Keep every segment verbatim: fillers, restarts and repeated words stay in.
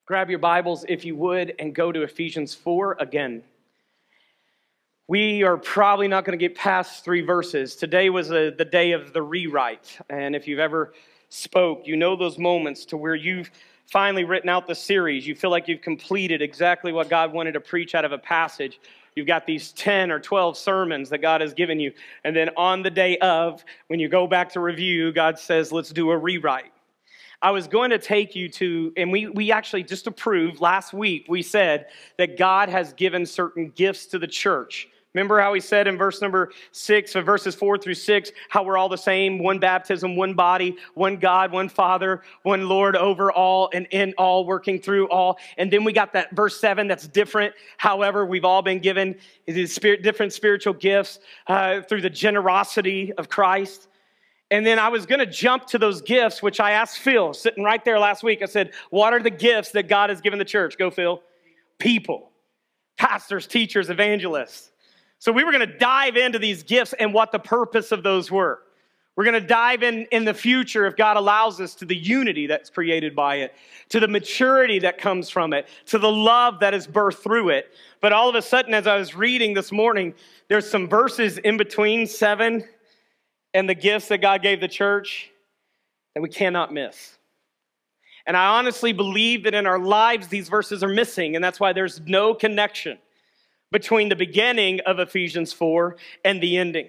Grab your Bibles, if you would, and go to Ephesians four again. We are probably not going to get past three verses. Today was a, the day of the rewrite. And if you've ever spoke, you know those moments to where you've finally written out the series. You feel like you've completed exactly what God wanted to preach out of a passage. You've got these ten or twelve sermons that God has given you. And then on the day of, when you go back to review, God says, let's do a rewrite. I was going to take you to, and we, we actually just approved last week, we said that God has given certain gifts to the church. Remember how he said in verse number six, or verses four through six, how we're all the same, one baptism, one body, one God, one Father, one Lord over all and in all, working through all. And then we got that verse seven that's different. However, we've all been given these spirit, different spiritual gifts uh, through the generosity of Christ. And then I was going to jump to those gifts, which I asked Phil, sitting right there last week. I said, what are the gifts that God has given the church? Go, Phil. People, pastors, teachers, evangelists. So we were going to dive into these gifts and what the purpose of those were. We're going to dive in in the future, if God allows us, to the unity that's created by it, to the maturity that comes from it, to the love that is birthed through it. But all of a sudden, as I was reading this morning, there's some verses in between seven and the gifts that God gave the church that we cannot miss. And I honestly believe that in our lives, these verses are missing, and that's why there's no connection between the beginning of Ephesians four and the ending.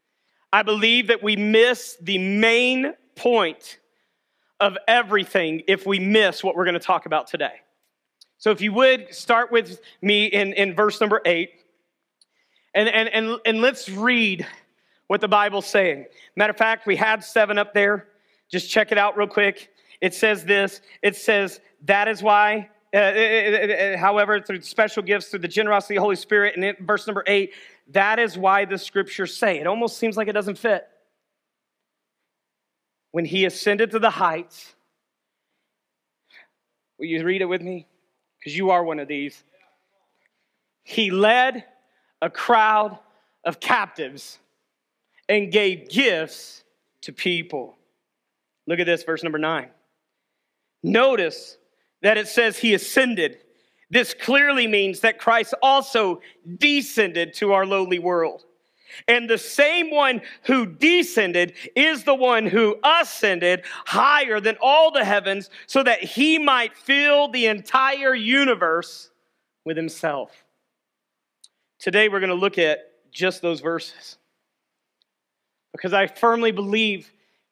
I believe that we miss the main point of everything if we miss what we're going to talk about today. So if you would, start with me in, in verse number eight, and, and, and, and let's read what the Bible's saying. Matter of fact, we had seven up there. Just check it out real quick. It says this. It says, that is why, uh, uh, uh, however, through special gifts, through the generosity of the Holy Spirit, and in verse number eight, that is why the scriptures say. It almost seems like it doesn't fit. When he ascended to the heights, will you read it with me? Because you are one of these. He led a crowd of captives and gave gifts to people. Look at this, verse number nine. Notice that it says he ascended. This clearly means that Christ also descended to our lowly world. And the same one who descended is the one who ascended higher than all the heavens so that he might fill the entire universe with himself. Today we're going to look at just those verses, because I firmly believe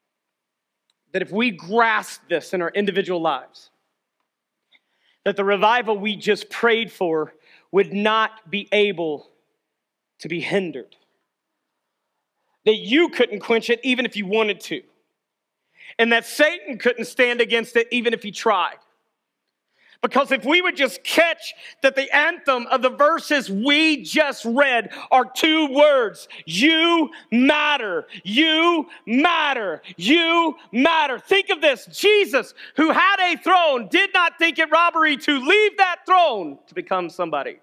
that if we grasp this in our individual lives, that the revival we just prayed for would not be able to be hindered. That you couldn't quench it even if you wanted to. And that Satan couldn't stand against it even if he tried. Because if we would just catch that the anthem of the verses we just read are two words. You matter. You matter. You matter. Think of this. Jesus, who had a throne, did not think it robbery to leave that throne to become somebody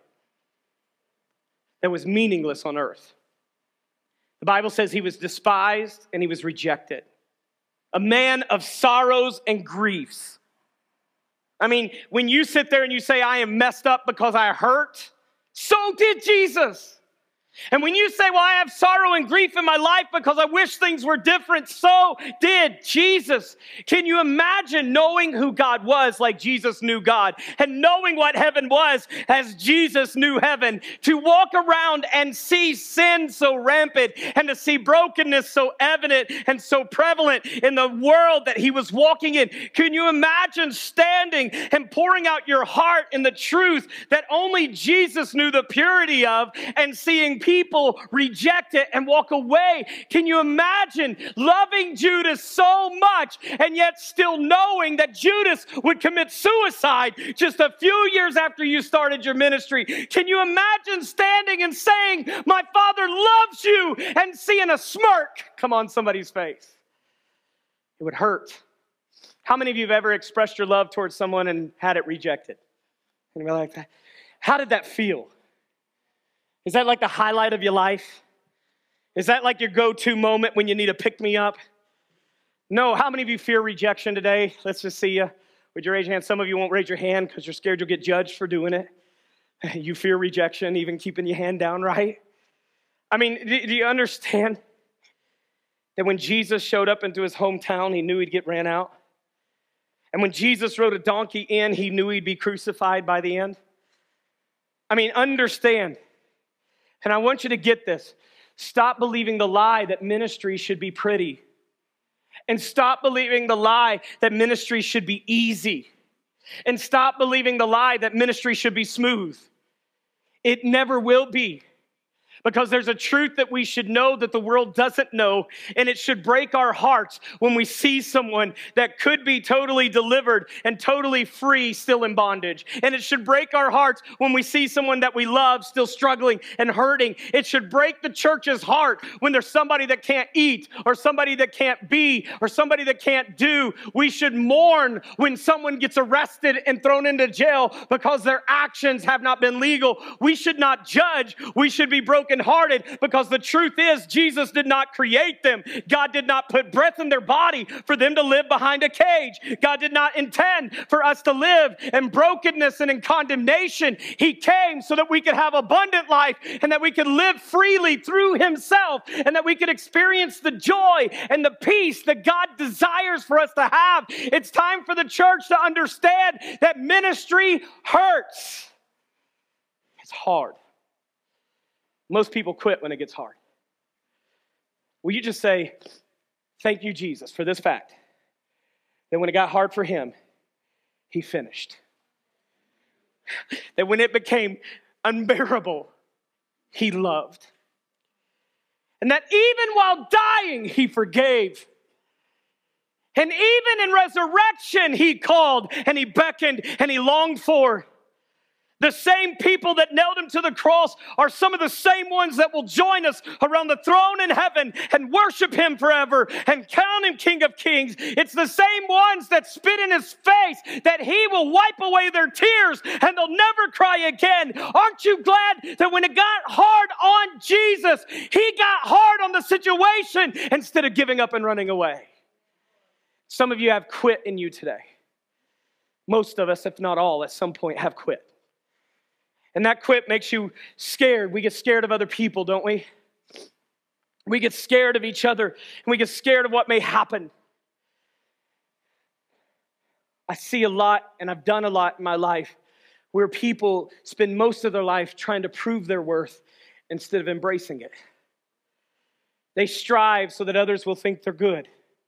that was meaningless on earth. The Bible says he was despised and he was rejected. A man of sorrows and griefs. I mean, when you sit there and you say, I am messed up because I hurt, so did Jesus. And when you say, well, I have sorrow and grief in my life because I wish things were different, so did Jesus. Can you imagine knowing who God was like Jesus knew God, and knowing what heaven was as Jesus knew heaven, to walk around and see sin so rampant and to see brokenness so evident and so prevalent in the world that he was walking in? Can you imagine standing and pouring out your heart in the truth that only Jesus knew the purity of, and seeing people reject it and walk away? Can you imagine loving Judas so much and yet still knowing that Judas would commit suicide just a few years after you started your ministry? Can you imagine standing and saying, my Father loves you, and seeing a smirk come on somebody's face? It would hurt. How many of you have ever expressed your love towards someone and had it rejected? And you're like, how did that feel? Is that like the highlight of your life? Is that like your go-to moment when you need a pick-me-up? No. How many of you fear rejection today? Let's just see you. Would you raise your hand? Some of you won't raise your hand because you're scared you'll get judged for doing it. You fear rejection, even keeping your hand down, right? I mean, do, do you understand that when Jesus showed up into his hometown, he knew he'd get ran out? And when Jesus rode a donkey in, he knew he'd be crucified by the end? I mean, understand. And I want you to get this. Stop believing the lie that ministry should be pretty. And stop believing the lie that ministry should be easy. And stop believing the lie that ministry should be smooth. It never will be. Because there's a truth that we should know that the world doesn't know, and it should break our hearts when we see someone that could be totally delivered and totally free still in bondage. And it should break our hearts when we see someone that we love still struggling and hurting. It should break the church's heart when there's somebody that can't eat or somebody that can't be or somebody that can't do. We should mourn when someone gets arrested and thrown into jail because their actions have not been legal. We should not judge. We should be broken hearted, because the truth is Jesus did not create them. God did not put breath in their body for them to live behind a cage. God did not intend for us to live in brokenness and in condemnation. He came so that we could have abundant life and that we could live freely through himself and that we could experience the joy and the peace that God desires for us to have. It's time for the church to understand that ministry hurts. It's hard. Most people quit when it gets hard. Will you just say, thank you, Jesus, for this fact, that when it got hard for him, he finished. That when it became unbearable, he loved. And that even while dying, he forgave. And even in resurrection, he called and he beckoned and he longed for. The same people that nailed him to the cross are some of the same ones that will join us around the throne in heaven and worship him forever and count him King of Kings. It's the same ones that spit in his face that he will wipe away their tears and they'll never cry again. Aren't you glad that when it got hard on Jesus, he got hard on the situation instead of giving up and running away? Some of you have quit in you today. Most of us, if not all, at some point have quit. And that quit makes you scared. We get scared of other people, don't we? We get scared of each other, and we get scared of what may happen. I see a lot, and I've done a lot in my life, where people spend most of their life trying to prove their worth instead of embracing it. They strive so that others will think they're good.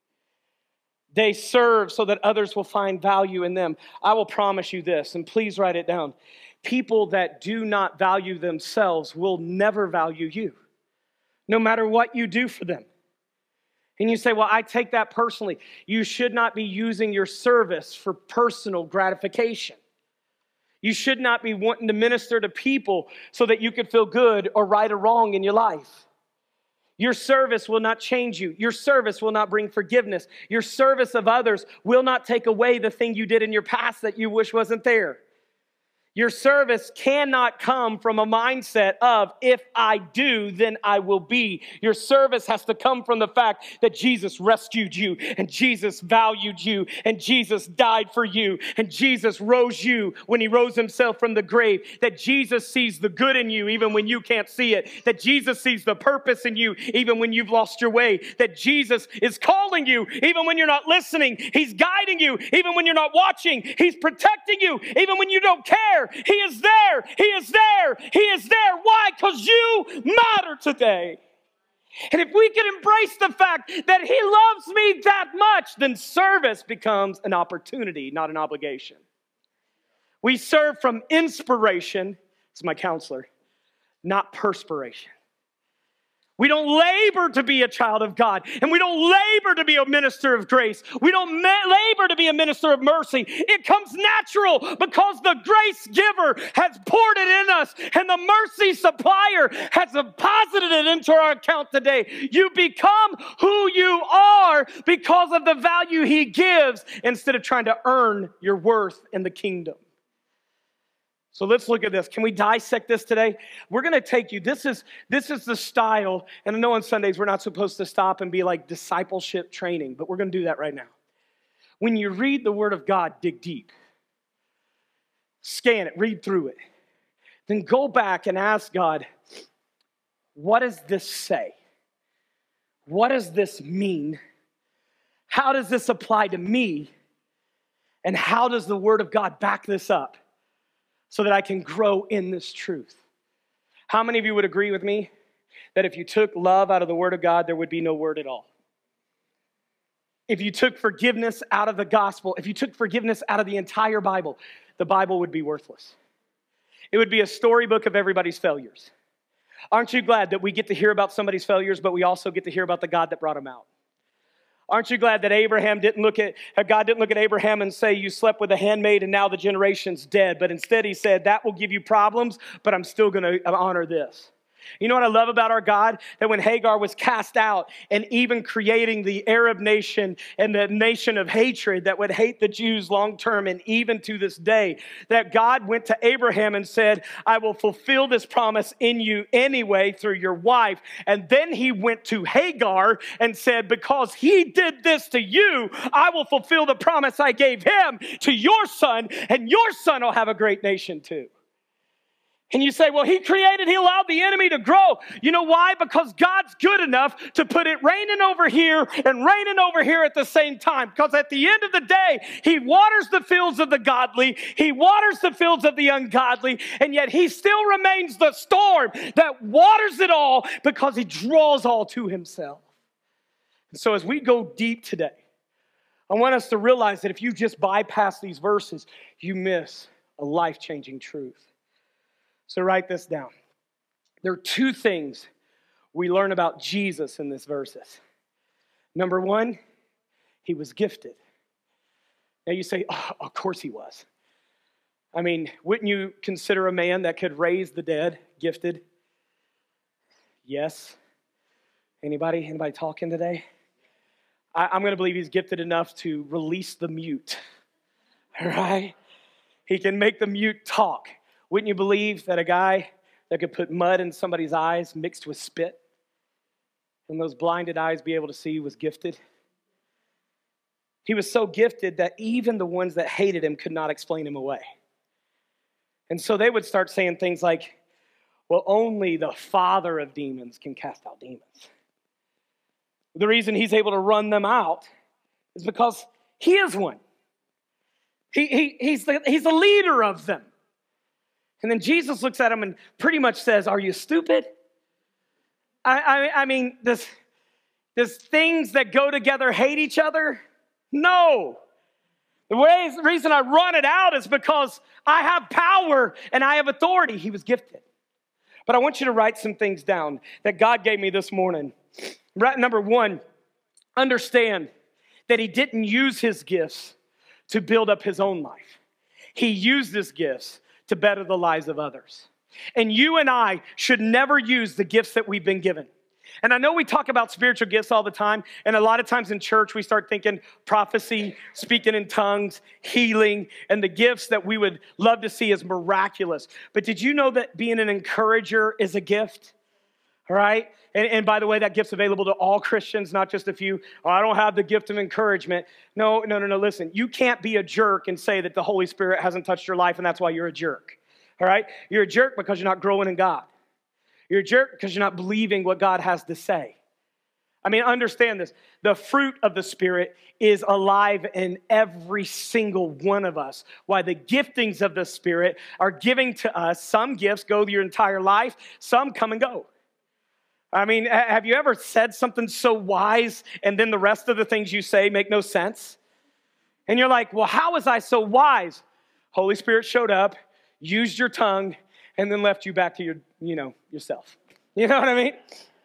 They serve so that others will find value in them. I will promise you this, and please write it down. People that do not value themselves will never value you, no matter what you do for them. And you say, well, I take that personally. You should not be using your service for personal gratification. You should not be wanting to minister to people so that you could feel good or right or wrong in your life. Your service will not change you. Your service will not bring forgiveness. Your service of others will not take away the thing you did in your past that you wish wasn't there. Your service cannot come from a mindset of, if I do, then I will be. Your service has to come from the fact that Jesus rescued you, and Jesus valued you, and Jesus died for you, and Jesus rose you when he rose himself from the grave, that Jesus sees the good in you even when you can't see it, that Jesus sees the purpose in you even when you've lost your way, that Jesus is calling you even when you're not listening. He's guiding you even when you're not watching. He's protecting you even when you don't care. He is there. He is there. He is there. Why? Because you matter today. And if we can embrace the fact that he loves me that much, then service becomes an opportunity, not an obligation. We serve from inspiration, it's my counselor, not perspiration. We don't labor to be a child of God, and we don't labor to be a minister of grace. We don't ma- labor to be a minister of mercy. It comes natural because the grace giver has poured it in us, and the mercy supplier has deposited it into our account today. You become who you are because of the value he gives instead of trying to earn your worth in the kingdom. So let's look at this. Can we dissect this today? We're going to take you, this is, this is the style, and I know on Sundays we're not supposed to stop and be like discipleship training, but we're going to do that right now. when you read the Word of God, dig deep. Scan it, read through it. Then go back and ask God, what does this say? What does this mean? How does this apply to me? And how does the Word of God back this up so that I can grow in this truth? How many of you would agree with me that if you took love out of the Word of God, there would be no word at all? If you took forgiveness out of the gospel, if you took forgiveness out of the entire Bible, the Bible would be worthless. It would be a storybook of everybody's failures. Aren't you glad that we get to hear about somebody's failures, but we also get to hear about the God that brought them out? Aren't you glad that Abraham didn't look at, God didn't look at Abraham and say, you slept with a handmaid and now the generation's dead. But instead he said, that will give you problems, but I'm still going to honor this. You know what I love about our God? That when Hagar was cast out and even creating the Arab nation and the nation of hatred that would hate the Jews long term and even to this day, that God went to Abraham and said, I will fulfill this promise in you anyway through your wife. And then he went to Hagar and said, because he did this to you, I will fulfill the promise I gave him to your son, and your son will have a great nation too. And you say, well, he created, he allowed the enemy to grow. You know why? Because God's good enough to put it raining over here and raining over here at the same time. Because at the end of the day, he waters the fields of the godly. He waters the fields of the ungodly. And yet he still remains the storm that waters it all because he draws all to himself. And so as we go deep today, I want us to realize that if you just bypass these verses, you miss a life-changing truth. So write this down. There are two things we learn about Jesus in these verses. Number one, he was gifted. Now you say, oh, of course he was. I mean, wouldn't you consider a man that could raise the dead gifted? Yes. Anybody? Anybody talking today? I, I'm going to believe he's gifted enough to release the mute. All right? He can make the mute talk. Wouldn't you believe that a guy that could put mud in somebody's eyes mixed with spit and those blinded eyes be able to see was gifted? He was so gifted that even the ones that hated him could not explain him away. And so they would start saying things like, well, only the father of demons can cast out demons. The reason he's able to run them out is because he is one. He, he, he's, the, he's the leader of them. And then Jesus looks at him and pretty much says, are you stupid? I, I, I mean, does, does things that go together hate each other? No. The way, the reason I run it out is because I have power and I have authority. He was gifted. But I want you to write some things down that God gave me this morning. Right, number one, understand that he didn't use his gifts to build up his own life. He used his gifts to better the lives of others. And you and I should never use the gifts that we've been given. And I know we talk about spiritual gifts all the time, and a lot of times in church we start thinking prophecy, speaking in tongues, healing, and the gifts that we would love to see as miraculous. But did you know that being an encourager is a gift? All right? And, and by the way, that gift's available to all Christians, not just a few. Oh, I don't have the gift of encouragement. No, no, no, no. Listen, you can't be a jerk and say that the Holy Spirit hasn't touched your life and that's why you're a jerk. All right? You're a jerk because you're not growing in God. You're a jerk because you're not believing what God has to say. I mean, understand this. The fruit of the Spirit is alive in every single one of us. Why the giftings of the Spirit are giving to us. Some gifts go your entire life. Some come and go. I mean, have you ever said something so wise and then the rest of the things you say make no sense? And you're like, well, how was I so wise? Holy Spirit showed up, used your tongue, and then left you back to your, you know, yourself. You know what I mean?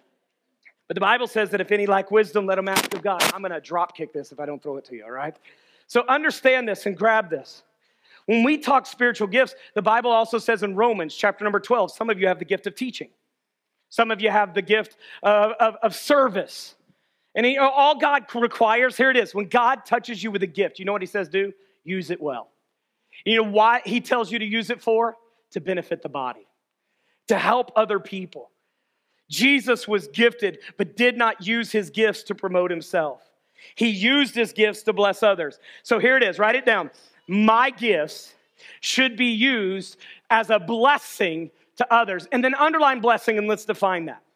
But the Bible says that if any lack wisdom, let him ask of God. I'm going to drop kick this if I don't throw it to you, all right? So understand this and grab this. When we talk spiritual gifts, the Bible also says in Romans chapter number twelve, some of you have the gift of teaching. Some of you have the gift of, of, of service. And he, all God requires, here it is, when God touches you with a gift, you know what he says do? Use it well. You know why he tells you to use it for? To benefit the body, to help other people. Jesus was gifted, but did not use his gifts to promote himself. He used his gifts to bless others. So here it is. Write it down. My gifts should be used as a blessing to others. And then underline blessing, and let's define that.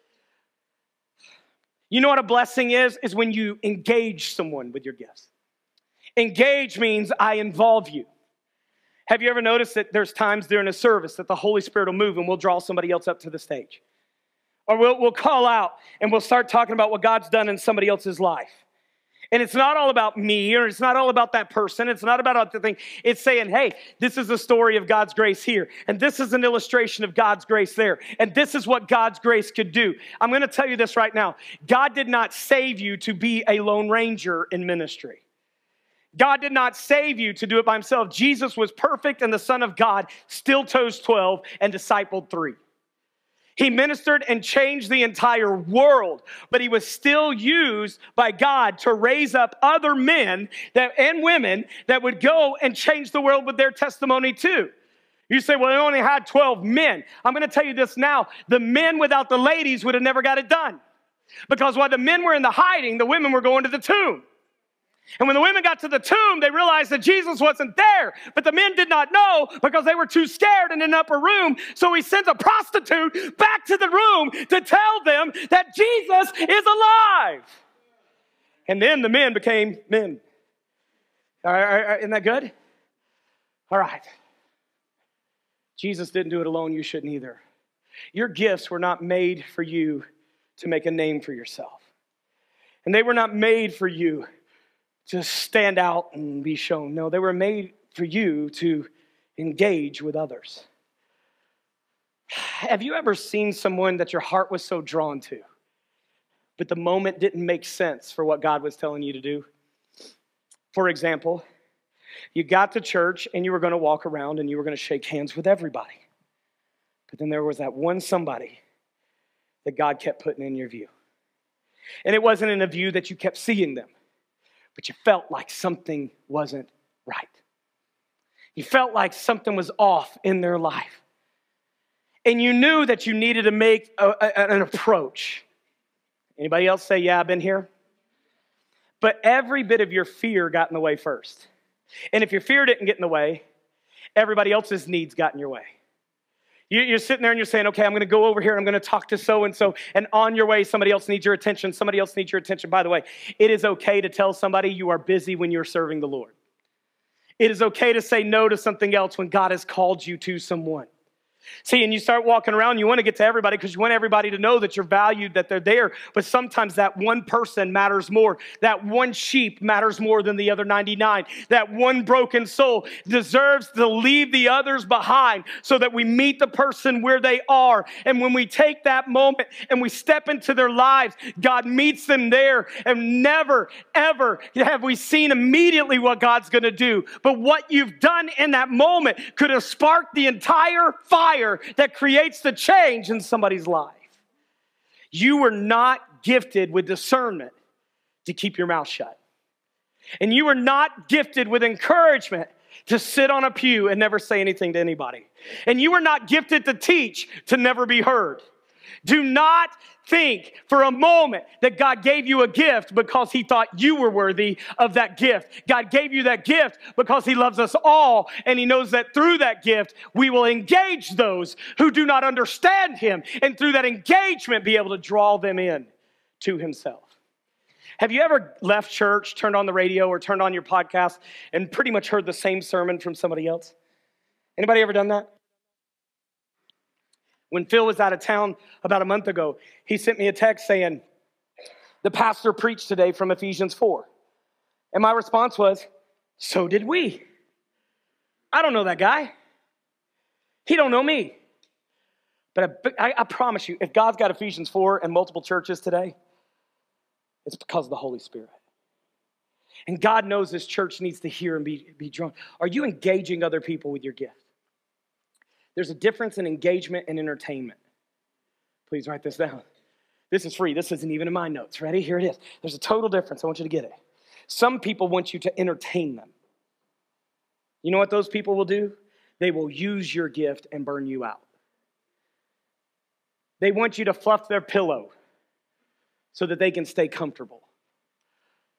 You know what a blessing is? Is when you engage someone with your gifts. Engage means I involve you. Have you ever noticed that there's times during a service that the Holy Spirit will move and we'll draw somebody else up to the stage? Or we'll, we'll call out and we'll start talking about what God's done in somebody else's life. And it's not all about me, or it's not all about that person. It's not about the thing. It's saying, hey, this is a story of God's grace here. And this is an illustration of God's grace there. And this is what God's grace could do. I'm going to tell you this right now. God did not save you to be a lone ranger in ministry. God did not save you to do it by himself. Jesus was perfect, and the Son of God still chose twelve and discipled three. He ministered and changed the entire world, but he was still used by God to raise up other men that, and women that would go and change the world with their testimony too. You say, well, he only had twelve men. I'm going to tell you this now. The men without the ladies would have never got it done. Because while the men were in the hiding, the women were going to the tomb. And when the women got to the tomb, they realized that Jesus wasn't there. But the men did not know because they were too scared in an upper room. So he sends a prostitute back to the room to tell them that Jesus is alive. And then the men became men. All right, all right, isn't that good? All right. Jesus didn't do it alone. You shouldn't either. Your gifts were not made for you to make a name for yourself. And they were not made for you to stand out and be shown. No, they were made for you to engage with others. Have you ever seen someone that your heart was so drawn to, but the moment didn't make sense for what God was telling you to do? For example, you got to church and you were going to walk around and you were going to shake hands with everybody. But then there was that one somebody that God kept putting in your view. And it wasn't in a view that you kept seeing them, but you felt like something wasn't right. You felt like something was off in their life. And you knew that you needed to make a, a, an approach. Anybody else say, yeah, I've been here? But every bit of your fear got in the way first. And if your fear didn't get in the way, everybody else's needs got in your way. You're sitting there and you're saying, okay, I'm going to go over here and I'm going to talk to so-and-so. And on your way, somebody else needs your attention. Somebody else needs your attention. By the way, it is okay to tell somebody you are busy when you're serving the Lord. It is okay to say no to something else when God has called you to someone. See, and you start walking around, you want to get to everybody because you want everybody to know that you're valued, that they're there. But sometimes that one person matters more. That one sheep matters more than the other ninety-nine. That one broken soul deserves to leave the others behind so that we meet the person where they are. And when we take that moment and we step into their lives, God meets them there. And never, ever have we seen immediately what God's going to do. But what you've done in that moment could have sparked the entire fire that creates the change in somebody's life. You were not gifted with discernment to keep your mouth shut. And you were not gifted with encouragement to sit on a pew and never say anything to anybody. And you were not gifted to teach to never be heard. Do not think for a moment that God gave you a gift because he thought you were worthy of that gift. God gave you that gift because he loves us all, and he knows that through that gift, we will engage those who do not understand him, and through that engagement, be able to draw them in to himself. Have you ever left church, turned on the radio, or turned on your podcast, and pretty much heard the same sermon from somebody else? Anybody ever done that? When Phil was out of town about a month ago, he sent me a text saying, the pastor preached today from Ephesians four. And my response was, so did we. I don't know that guy. He don't know me. But I, I, I promise you, if God's got Ephesians four in multiple churches today, it's because of the Holy Spirit. And God knows this church needs to hear and be, be drawn. Are you engaging other people with your gift? There's a difference in engagement and entertainment. Please write this down. This is free. This isn't even in my notes. Ready? Here it is. There's a total difference. I want you to get it. Some people want you to entertain them. You know what those people will do? They will use your gift and burn you out. They want you to fluff their pillow so that they can stay comfortable.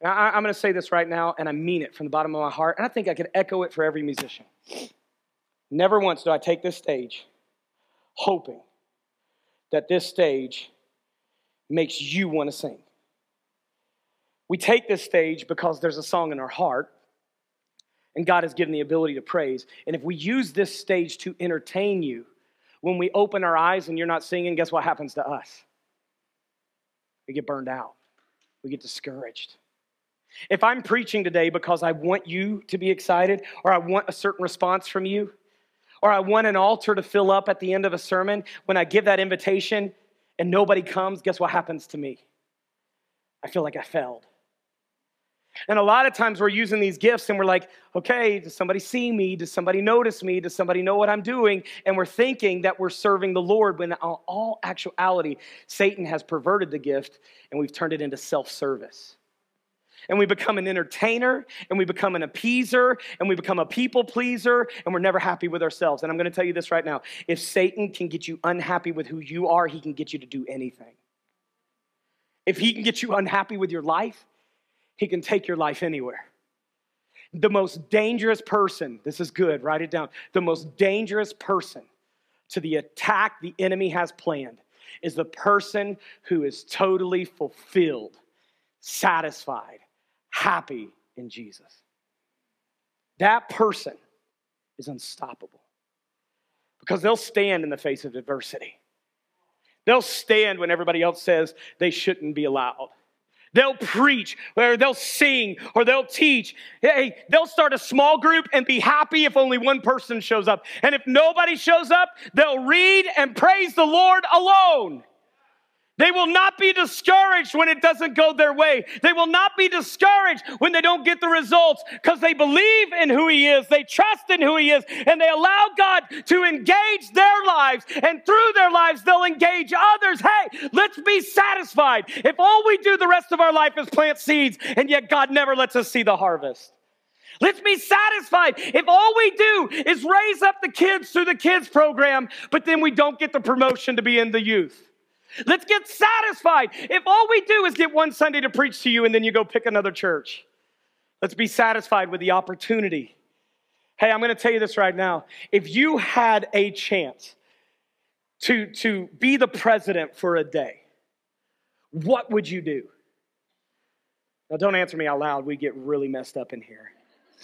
And I, I'm going to say this right now, and I mean it from the bottom of my heart, and I think I could echo it for every musician. Never once do I take this stage hoping that this stage makes you want to sing. We take this stage because there's a song in our heart, and God has given the ability to praise. And if we use this stage to entertain you, when we open our eyes and you're not singing, guess what happens to us? We get burned out. We get discouraged. If I'm preaching today because I want you to be excited, or I want a certain response from you, or I want an altar to fill up at the end of a sermon, when I give that invitation and nobody comes, guess what happens to me? I feel like I failed. And a lot of times we're using these gifts and we're like, okay, does somebody see me? Does somebody notice me? Does somebody know what I'm doing? And we're thinking that we're serving the Lord, when in all actuality, Satan has perverted the gift and we've turned it into self-service. And we become an entertainer, and we become an appeaser, and we become a people pleaser, and we're never happy with ourselves. And I'm going to tell you this right now. If Satan can get you unhappy with who you are, he can get you to do anything. If he can get you unhappy with your life, he can take your life anywhere. The most dangerous person, this is good, write it down. The most dangerous person to the attack the enemy has planned is the person who is totally fulfilled, satisfied, happy in Jesus. That person is unstoppable because they'll stand in the face of adversity. They'll stand when everybody else says they shouldn't be allowed. They'll preach, or they'll sing, or they'll teach. Hey, they'll start a small group and be happy if only one person shows up. And if nobody shows up, they'll read and praise the Lord alone. They will not be discouraged when it doesn't go their way. They will not be discouraged when they don't get the results, because they believe in who he is. They trust in who he is, and they allow God to engage their lives, and through their lives, they'll engage others. Hey, let's be satisfied. If all we do the rest of our life is plant seeds, and yet God never lets us see the harvest. Let's be satisfied if all we do is raise up the kids through the kids program, but then we don't get the promotion to be in the youth. Let's get satisfied if all we do is get one Sunday to preach to you and then you go pick another church. Let's be satisfied with the opportunity. Hey, I'm going to tell you this right now. If you had a chance to, to be the president for a day, what would you do? Now, don't answer me out loud. We get really messed up in here.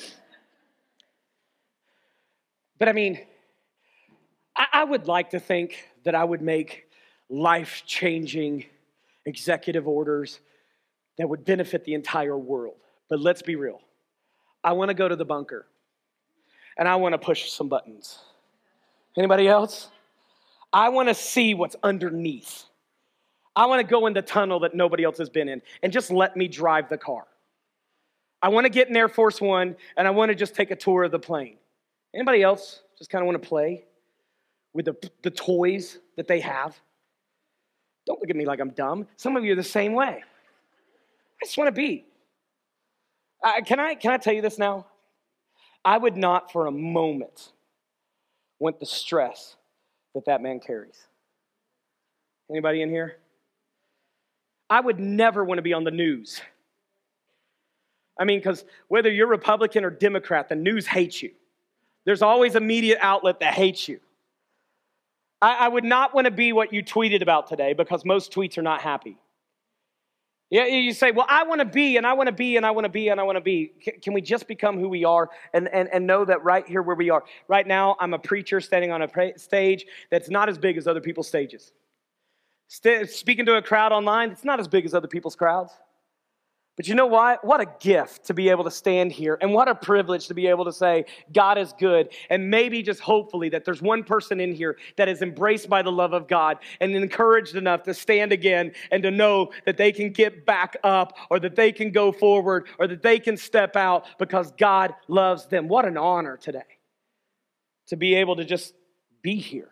But I mean, I, I would like to think that I would make life-changing executive orders that would benefit the entire world. But let's be real. I want to go to the bunker, and I want to push some buttons. Anybody else? I want to see what's underneath. I want to go in the tunnel that nobody else has been in, and just let me drive the car. I want to get in Air Force One, and I want to just take a tour of the plane. Anybody else just kind of want to play with the, the toys that they have? Don't look at me like I'm dumb. Some of you are the same way. I just want to be. Uh, can I, can I tell you this now? I would not for a moment want the stress that that man carries. Anybody in here? I would never want to be on the news. I mean, because whether you're Republican or Democrat, the news hates you. There's always a media outlet that hates you. I, I would not want to be what you tweeted about today, because most tweets are not happy. Yeah, you say, well, I want to be, and I want to be, and I want to be, and I want to be. Can, can we just become who we are and, and, and know that right here where we are? Right now, I'm a preacher standing on a pra- stage that's not as big as other people's stages. St- speaking to a crowd online, it's not as big as other people's crowds. But you know what? What a gift to be able to stand here, and what a privilege to be able to say, God is good. And maybe just hopefully that there's one person in here that is embraced by the love of God and encouraged enough to stand again and to know that they can get back up, or that they can go forward, or that they can step out because God loves them. What an honor today to be able to just be here.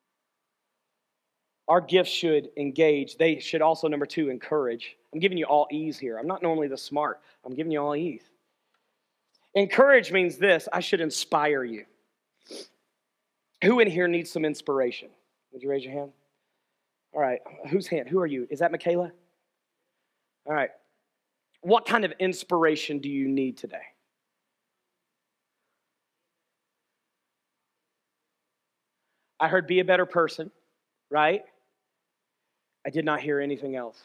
Our gifts should engage. They should also, number two, encourage. I'm giving you all E's here. I'm not normally the smart. I'm giving you all E's. Encourage means this: I should inspire you. Who in here needs some inspiration? Would you raise your hand? All right. Whose hand? Who are you? Is that Michaela? All right. What kind of inspiration do you need today? I heard be a better person, right? I did not hear anything else.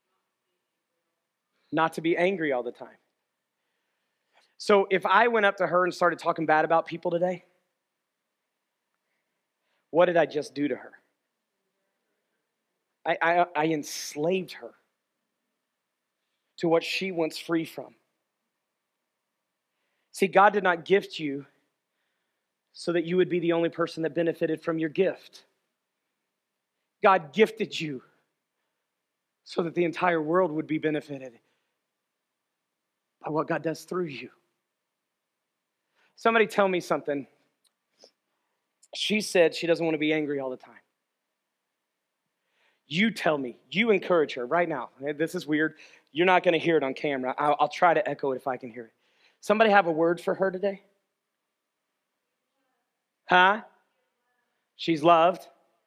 Not to be angry all the time. So if I went up to her and started talking bad about people today, what did I just do to her? I, I, I enslaved her to what she wants free from. See, God did not gift you so that you would be the only person that benefited from your gift. God gifted you so that the entire world would be benefited by what God does through you. Somebody tell me something. She said she doesn't want to be angry all the time. You tell me. You encourage her right now. This is weird. You're not going to hear it on camera. I'll, I'll try to echo it if I can hear it. Somebody have a word for her today? Huh? She's loved.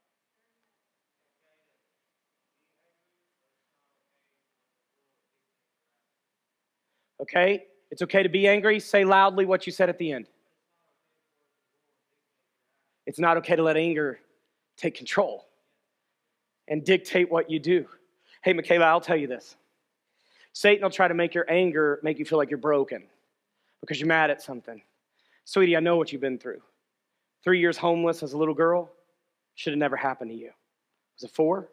Okay? It's okay to be angry. Say loudly what you said at the end. It's not okay to let anger take control and dictate what you do. Hey, Michaela, I'll tell you this. Satan will try to make your anger make you feel like you're broken because you're mad at something. Sweetie, I know what you've been through. Three years homeless as a little girl should have never happened to you. Was it four?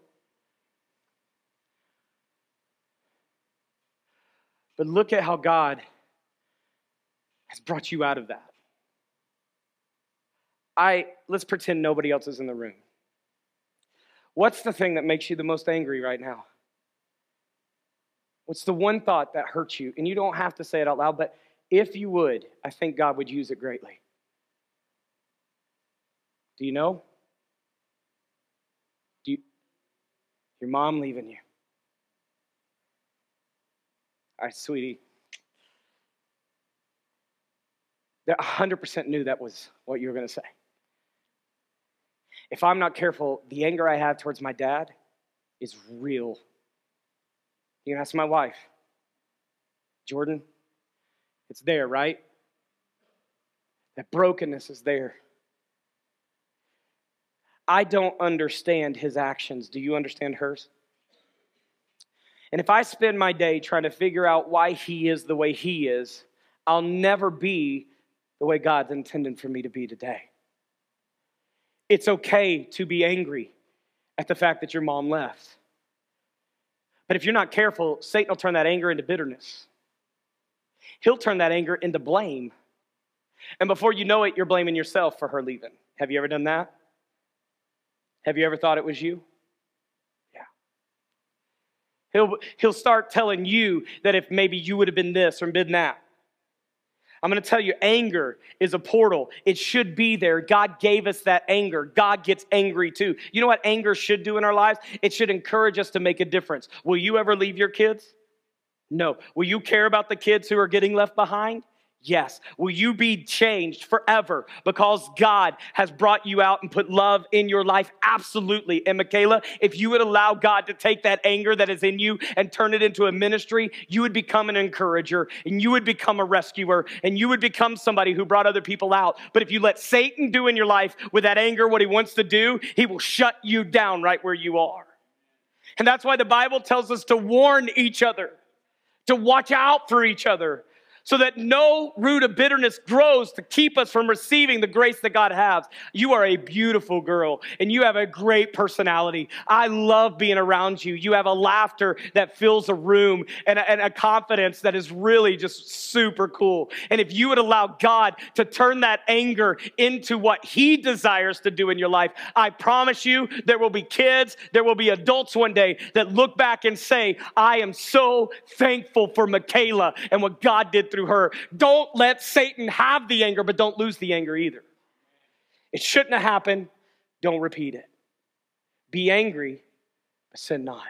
But look at how God has brought you out of that. I let's pretend nobody else is in the room. What's the thing that makes you the most angry right now? What's the one thought that hurts you? And you don't have to say it out loud, but if you would, I think God would use it greatly. Do you know? Do you, your mom leaving you? All right, sweetie. I one hundred percent knew that was what you were going to say. If I'm not careful, the anger I have towards my dad is real. You can ask my wife, Jordan. It's there, right? That brokenness is there. I don't understand his actions. Do you understand hers? And if I spend my day trying to figure out why he is the way he is, I'll never be the way God's intended for me to be today. It's okay to be angry at the fact that your mom left. But if you're not careful, Satan will turn that anger into bitterness. He'll turn that anger into blame. And before you know it, you're blaming yourself for her leaving. Have you ever done that? Have you ever thought it was you? Yeah. He'll, he'll start telling you that if maybe you would have been this or been that. I'm going to tell you, anger is a portal. It should be there. God gave us that anger. God gets angry too. You know what anger should do in our lives? It should encourage us to make a difference. Will you ever leave your kids? No. Will you care about the kids who are getting left behind? Yes. Will you be changed forever because God has brought you out and put love in your life? Absolutely. And Michaela, if you would allow God to take that anger that is in you and turn it into a ministry, you would become an encourager and you would become a rescuer and you would become somebody who brought other people out. But if you let Satan do in your life with that anger what he wants to do, he will shut you down right where you are. And that's why the Bible tells us to warn each other, to watch out for each other, so that no root of bitterness grows to keep us from receiving the grace that God has. You are a beautiful girl, and you have a great personality. I love being around you. You have a laughter that fills a room and a, and a confidence that is really just super cool. And if you would allow God to turn that anger into what He desires to do in your life, I promise you there will be kids, there will be adults one day that look back and say, I am so thankful for Michaela and what God did through her. Don't let Satan have the anger, but don't lose the anger either. It shouldn't have happened. Don't repeat it. Be angry, but sin not.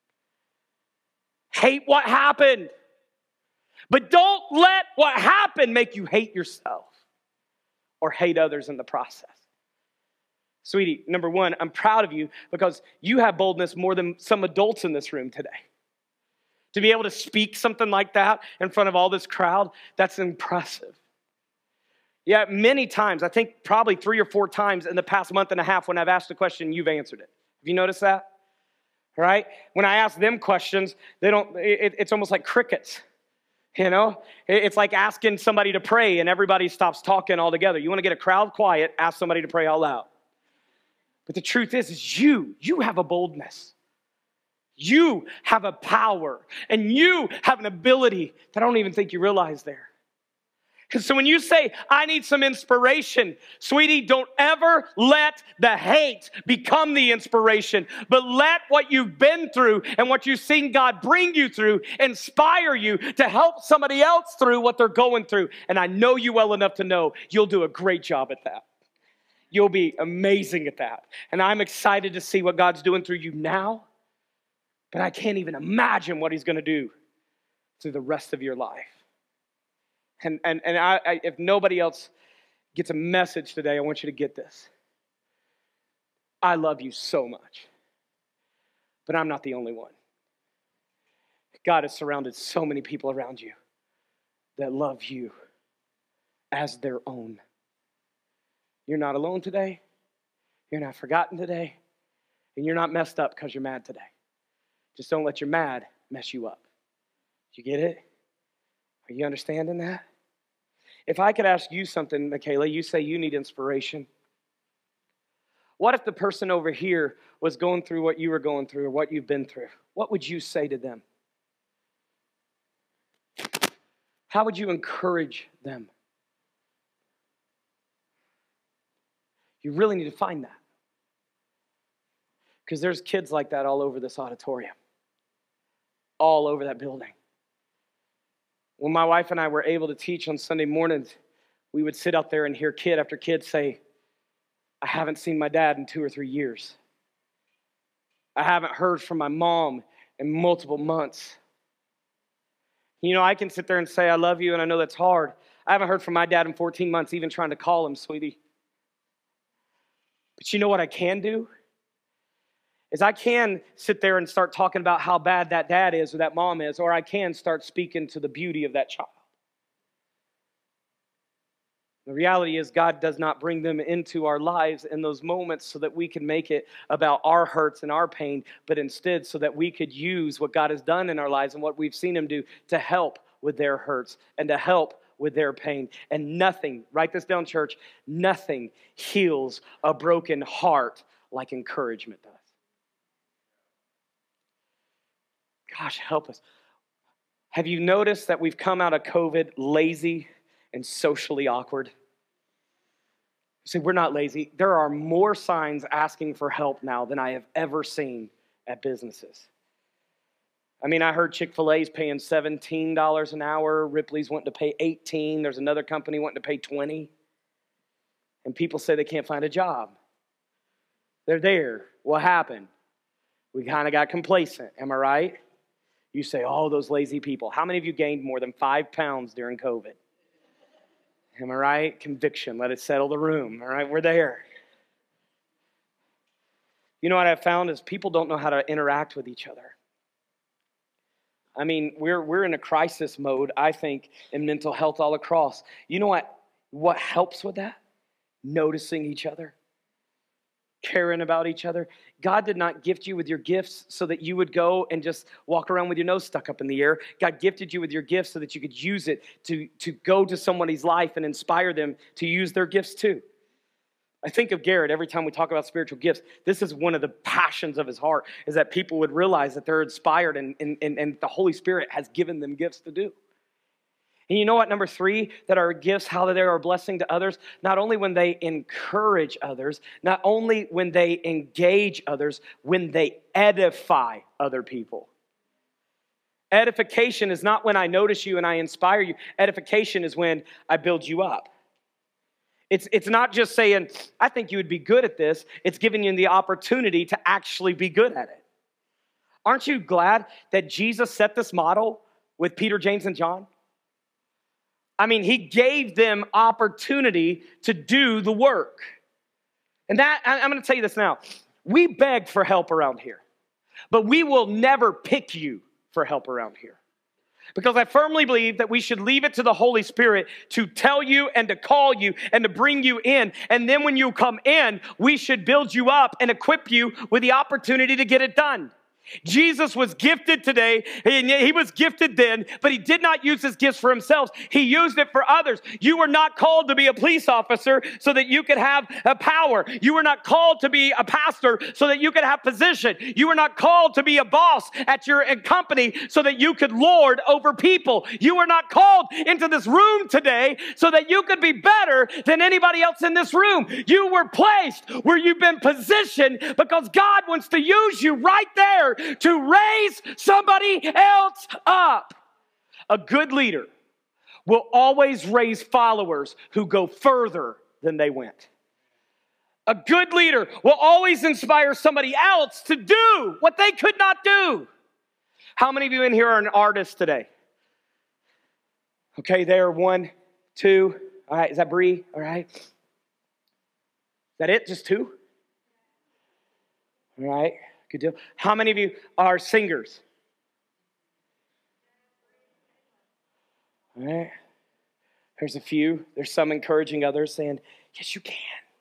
Hate what happened, but don't let what happened make you hate yourself or hate others in the process. Sweetie, number one, I'm proud of you because you have boldness more than some adults in this room today To be able to speak something like that in front of all this crowd, that's impressive. Yeah, many times, I think probably three or four times in the past month and a half when I've asked a question, you've answered it. Have you noticed that? Right? When I ask them questions, they don't, it, it's almost like crickets. You know, it's like asking somebody to pray and everybody stops talking altogether. You want to get a crowd quiet, ask somebody to pray all out. But the truth is, is you, you have a boldness. You have a power and you have an ability that I don't even think you realize there. And so when you say, I need some inspiration, sweetie, don't ever let the hate become the inspiration, but let what you've been through and what you've seen God bring you through inspire you to help somebody else through what they're going through. And I know you well enough to know you'll do a great job at that. You'll be amazing at that. And I'm excited to see what God's doing through you now, but I can't even imagine what he's going to do through the rest of your life. And, and, and I, I, if nobody else gets a message today, I want you to get this. I love you so much, but I'm not the only one. God has surrounded so many people around you that love you as their own. You're not alone today. You're not forgotten today. And you're not messed up because you're mad today. Just don't let your mad mess you up. Do you get it? Are you understanding that? If I could ask you something, Michaela, you say you need inspiration. What if the person over here was going through what you were going through or what you've been through? What would you say to them? How would you encourage them? You really need to find that. Because there's kids like that all over this auditorium. All over that building. When my wife and I were able to teach on Sunday mornings, we would sit out there and hear kid after kid say, I haven't seen my dad in two or three years. I haven't heard from my mom in multiple months. You know, I can sit there and say, I love you, and I know that's hard. I haven't heard from my dad in fourteen months, even trying to call him, sweetie. But you know what I can do? Is I can sit there and start talking about how bad that dad is or that mom is, or I can start speaking to the beauty of that child. The reality is God does not bring them into our lives in those moments so that we can make it about our hurts and our pain, but instead so that we could use what God has done in our lives and what we've seen him do to help with their hurts and to help with their pain. And nothing, write this down, church, nothing heals a broken heart like encouragement does. Gosh, help us. Have you noticed that we've come out of COVID lazy and socially awkward? See, we're not lazy. There are more signs asking for help now than I have ever seen at businesses. I mean, I heard Chick-fil-A is paying seventeen dollars an hour. Ripley's wanting to pay eighteen dollars. There's another company wanting to pay twenty dollars. And people say they can't find a job. They're there. What happened? We kind of got complacent. Am I right? You say, oh, those lazy people. How many of you gained more than five pounds during COVID? Am I right? Conviction. Let it settle the room. All right, we're there. You know what I've found is people don't know how to interact with each other. I mean, we're we're in a crisis mode, I think, in mental health all across. You know what? What helps with that? Noticing each other. Caring about each other. God did not gift you with your gifts so that you would go and just walk around with your nose stuck up in the air. God gifted you with your gifts so that you could use it to, to go to somebody's life and inspire them to use their gifts too. I think of Garrett every time we talk about spiritual gifts. This is one of the passions of his heart, is that people would realize that they're inspired and, and, and, and the Holy Spirit has given them gifts to do. And you know what, number three, that our gifts, how they are a blessing to others, not only when they encourage others, not only when they engage others, when they edify other people. Edification is not when I notice you and I inspire you. Edification is when I build you up. It's, it's not just saying, I think you would be good at this. It's giving you the opportunity to actually be good at it. Aren't you glad that Jesus set this model with Peter, James, and John? I mean, he gave them opportunity to do the work. And that, I'm going to tell you this now. We beg for help around here, but we will never pick you for help around here. Because I firmly believe that we should leave it to the Holy Spirit to tell you and to call you and to bring you in. And then when you come in, we should build you up and equip you with the opportunity to get it done. Jesus was gifted today, and he was gifted then, but he did not use his gifts for himself. He used it for others. You were not called to be a police officer so that you could have a power. You were not called to be a pastor so that you could have position. You were not called to be a boss at your company so that you could lord over people. You were not called into this room today so that you could be better than anybody else in this room. You were placed where you've been positioned because God wants to use you right there to raise somebody else up. A good leader will always raise followers who go further than they went. A good leader will always inspire somebody else to do what they could not do. How many of you in here are an artist today? Okay, there, one, two. All right, is that Bree? All right. Is that it? Just two? All right. Good deal. How many of you are singers? All right. There's a few. There's some encouraging others saying, yes, you can.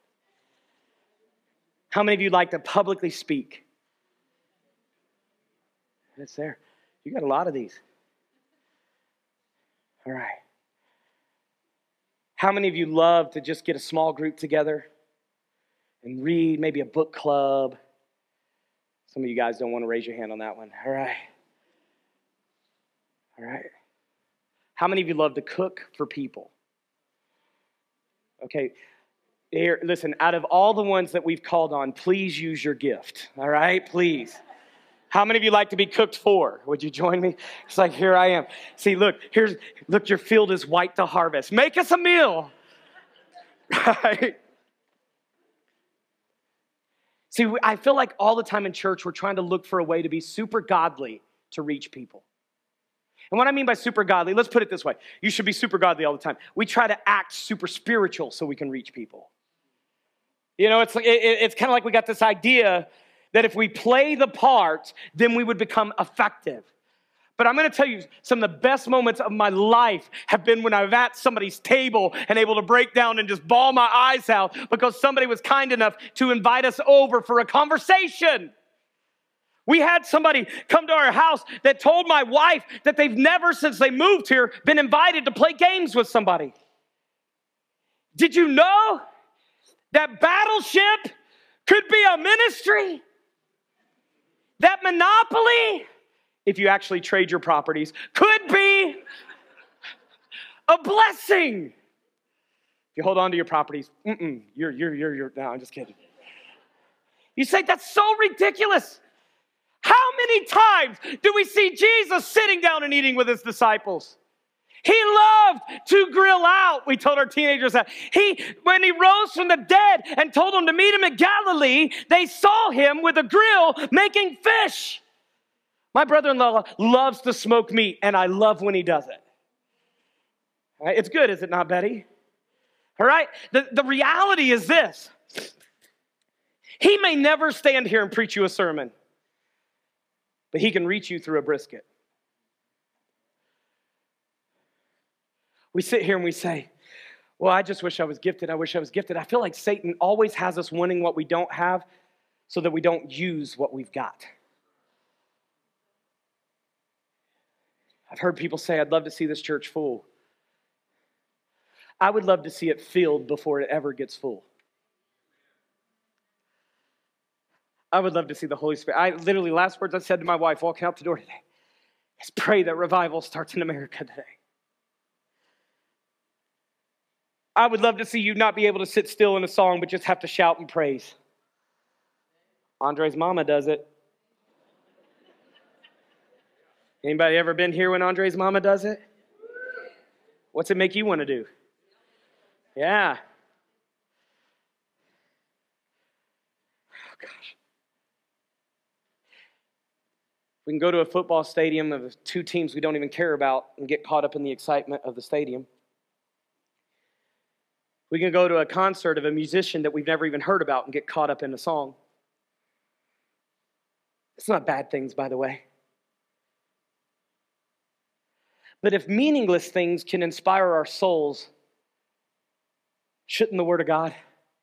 How many of you like to publicly speak? It's there. You got a lot of these. All right. How many of you love to just get a small group together and read, maybe a book club? Some of you guys don't want to raise your hand on that one. All right. All right. How many of you love to cook for people? Okay. Here, listen, out of all the ones that we've called on, please use your gift. All right? Please. How many of you like to be cooked for? Would you join me? It's like, here I am. See, look, here's, look, your field is white to harvest. Make us a meal. Right? See, I feel like all the time in church, we're trying to look for a way to be super godly to reach people. And what I mean by super godly, let's put it this way. You should be super godly all the time. We try to act super spiritual so we can reach people. You know, it's, it, it's kind of like we got this idea that if we play the part, then we would become effective. But I'm going to tell you, some of the best moments of my life have been when I was at somebody's table and able to break down and just bawl my eyes out because somebody was kind enough to invite us over for a conversation. We had somebody come to our house that told my wife that they've never, since they moved here, been invited to play games with somebody. Did you know that Battleship could be a ministry? That Monopoly, if you actually trade your properties, could be a blessing. If you hold on to your properties, mm-mm, you're, you're, you're, you're, no, I'm just kidding. You say, that's so ridiculous. How many times do we see Jesus sitting down and eating with his disciples? He loved to grill out. We told our teenagers that. He, when he rose from the dead and told them to meet him in Galilee, they saw him with a grill making fish. My brother-in-law loves to smoke meat, and I love when he does it. All right, it's good, is it not, Betty? All right? The, the reality is this. He may never stand here and preach you a sermon, but he can reach you through a brisket. We sit here and we say, well, I just wish I was gifted. I wish I was gifted. I feel like Satan always has us wanting what we don't have so that we don't use what we've got. I've heard people say, I'd love to see this church full. I would love to see it filled before it ever gets full. I would love to see the Holy Spirit. I literally, last words I said to my wife walking out the door today is pray that revival starts in America today. I would love to see you not be able to sit still in a song, but just have to shout and praise. Andre's mama does it. Anybody ever been here when Andre's mama does it? What's it make you want to do? Yeah. Oh, gosh. We can go to a football stadium of two teams we don't even care about and get caught up in the excitement of the stadium. We can go to a concert of a musician that we've never even heard about and get caught up in a song. It's not bad things, by the way. But if meaningless things can inspire our souls, shouldn't the Word of God?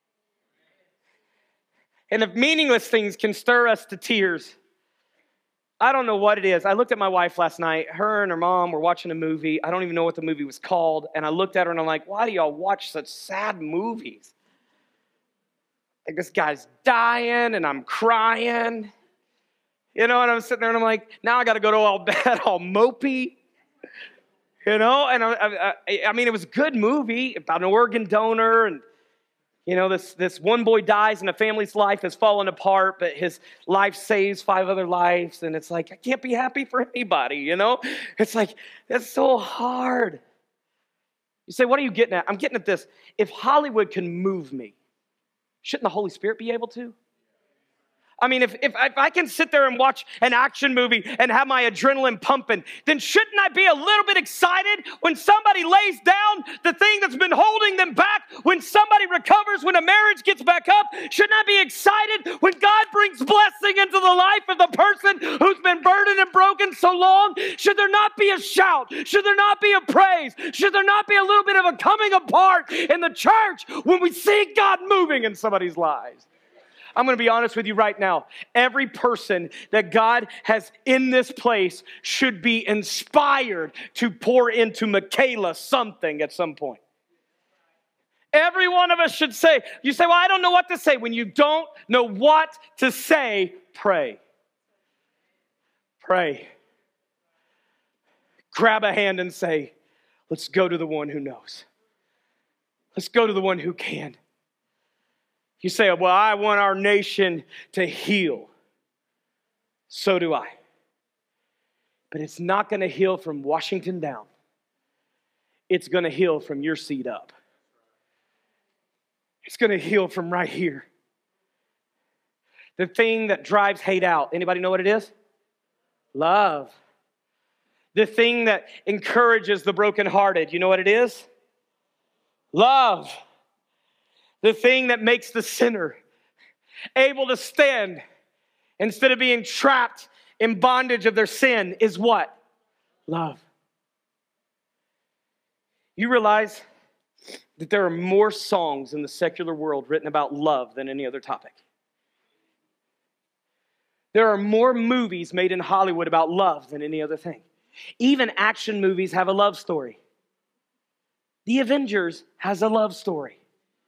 And if meaningless things can stir us to tears, I don't know what it is. I looked at my wife last night. Her and her mom were watching a movie. I don't even know what the movie was called. And I looked at her and I'm like, why do y'all watch such sad movies? Like, this guy's dying and I'm crying. You know, and I'm sitting there and I'm like, now I got to go to all bed, all mopey. You know, and I, I, I mean, it was a good movie about an organ donor, and you know, this, this one boy dies and a family's life has fallen apart, but his life saves five other lives, and it's like, I can't be happy for anybody, you know? It's like, that's so hard. You say, what are you getting at? I'm getting at this. If Hollywood can move me, shouldn't the Holy Spirit be able to? I mean, if, if, if I can sit there and watch an action movie and have my adrenaline pumping, then shouldn't I be a little bit excited when somebody lays down the thing that's been holding them back, when somebody recovers, when a marriage gets back up? Shouldn't I be excited when God brings blessing into the life of the person who's been burdened and broken so long? Should there not be a shout? Should there not be a praise? Should there not be a little bit of a coming apart in the church when we see God moving in somebody's lives? I'm going to be honest with you right now. Every person that God has in this place should be inspired to pour into Michaela something at some point. Every one of us should say, you say, well, I don't know what to say. When you don't know what to say, pray. Pray. Grab a hand and say, let's go to the one who knows. Let's go to the one who can. You say, well, I want our nation to heal. So do I. But it's not going to heal from Washington down. It's going to heal from your seat up. It's going to heal from right here. The thing that drives hate out. Anybody know what it is? Love. The thing that encourages the brokenhearted. You know what it is? Love. The thing that makes the sinner able to stand instead of being trapped in bondage of their sin is what? Love. You realize that there are more songs in the secular world written about love than any other topic. There are more movies made in Hollywood about love than any other thing. Even action movies have a love story. The Avengers has a love story.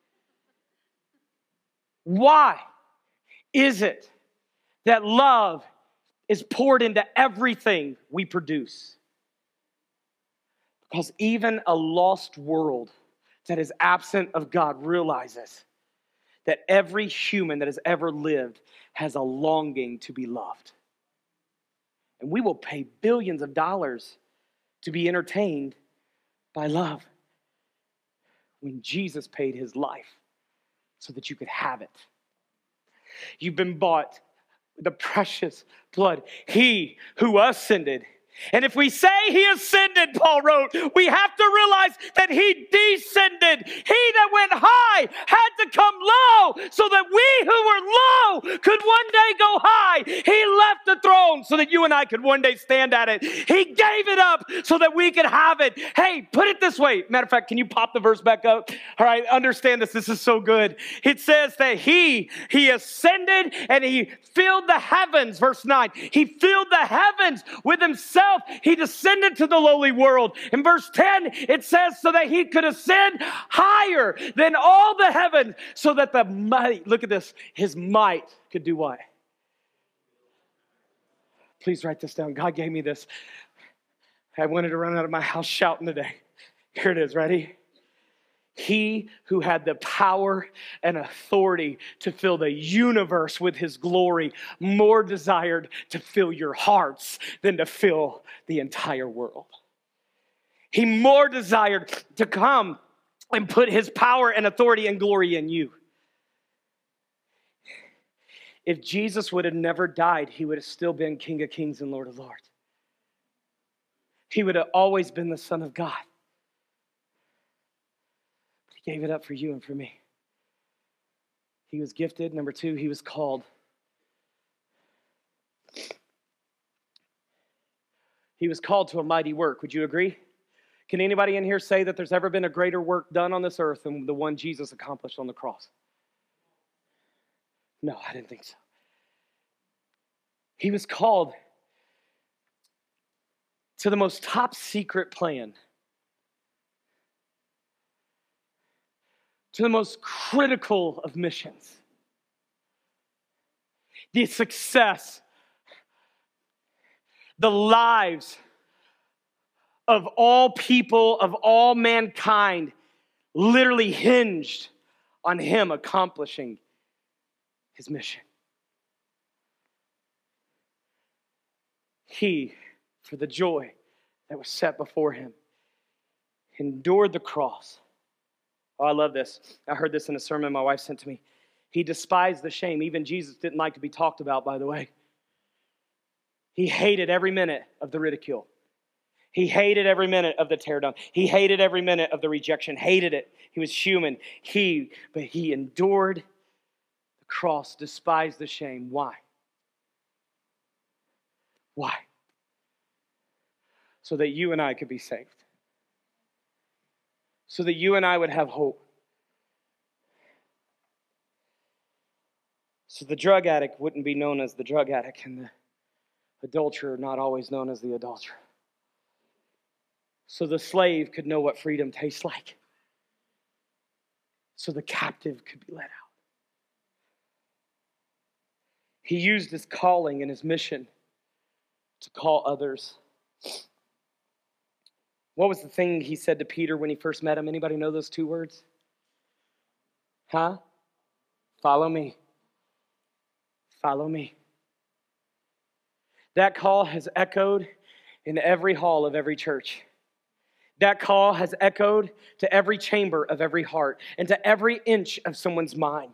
Why is it that love is poured into everything we produce? Because even a lost world that is absent of God realizes that every human that has ever lived has a longing to be loved. And we will pay billions of dollars to be entertained by love when Jesus paid his life so that you could have it. You've been bought with the precious blood. He who ascended. And if we say he ascended, Paul wrote, we have to realize that he descended. He that went high had to come low so that we who were low could one day go high. He left the throne so that you and I could one day stand at it. He gave it up so that we could have it. Hey, put it this way. Matter of fact, can you pop the verse back up? All right, understand this. This is so good. It says that he, he ascended and he filled the heavens. Verse nine, he filled the heavens with himself. He descended to the lowly world. In verse ten, it says so that he could ascend higher than all the heavens, so that the might, look at this, his might could do what? Please write this down. God gave me this. I wanted to run out of my house shouting today. Here it is. Ready? He who had the power and authority to fill the universe with his glory more desired to fill your hearts than to fill the entire world. He more desired to come and put his power and authority and glory in you. If Jesus would have never died, he would have still been King of Kings and Lord of Lords. He would have always been the Son of God. He gave it up for you and for me. He was gifted. Number two, he was called. He was called to a mighty work. Would you agree? Can anybody in here say that there's ever been a greater work done on this earth than the one Jesus accomplished on the cross? No, I didn't think so. He was called to the most top secret plan, to the most critical of missions, the success, the lives of all people, of all mankind, literally hinged on him accomplishing his mission. He, for the joy that was set before him, endured the cross. Oh, I love this. I heard this in a sermon my wife sent to me. He despised the shame. Even Jesus didn't like to be talked about, by the way. He hated every minute of the ridicule. He hated every minute of the tear down. He hated every minute of the rejection. Hated it. He was human. He, but he endured the cross, despised the shame. Why? Why? So that you and I could be saved. So that you and I would have hope. So the drug addict wouldn't be known as the drug addict, and the adulterer not always known as the adulterer. So the slave could know what freedom tastes like. So the captive could be let out. He used his calling and his mission to call others. What was the thing he said to Peter when he first met him? Anybody know those two words? Huh? Follow me. Follow me. That call has echoed in every hall of every church. That call has echoed to every chamber of every heart and to every inch of someone's mind.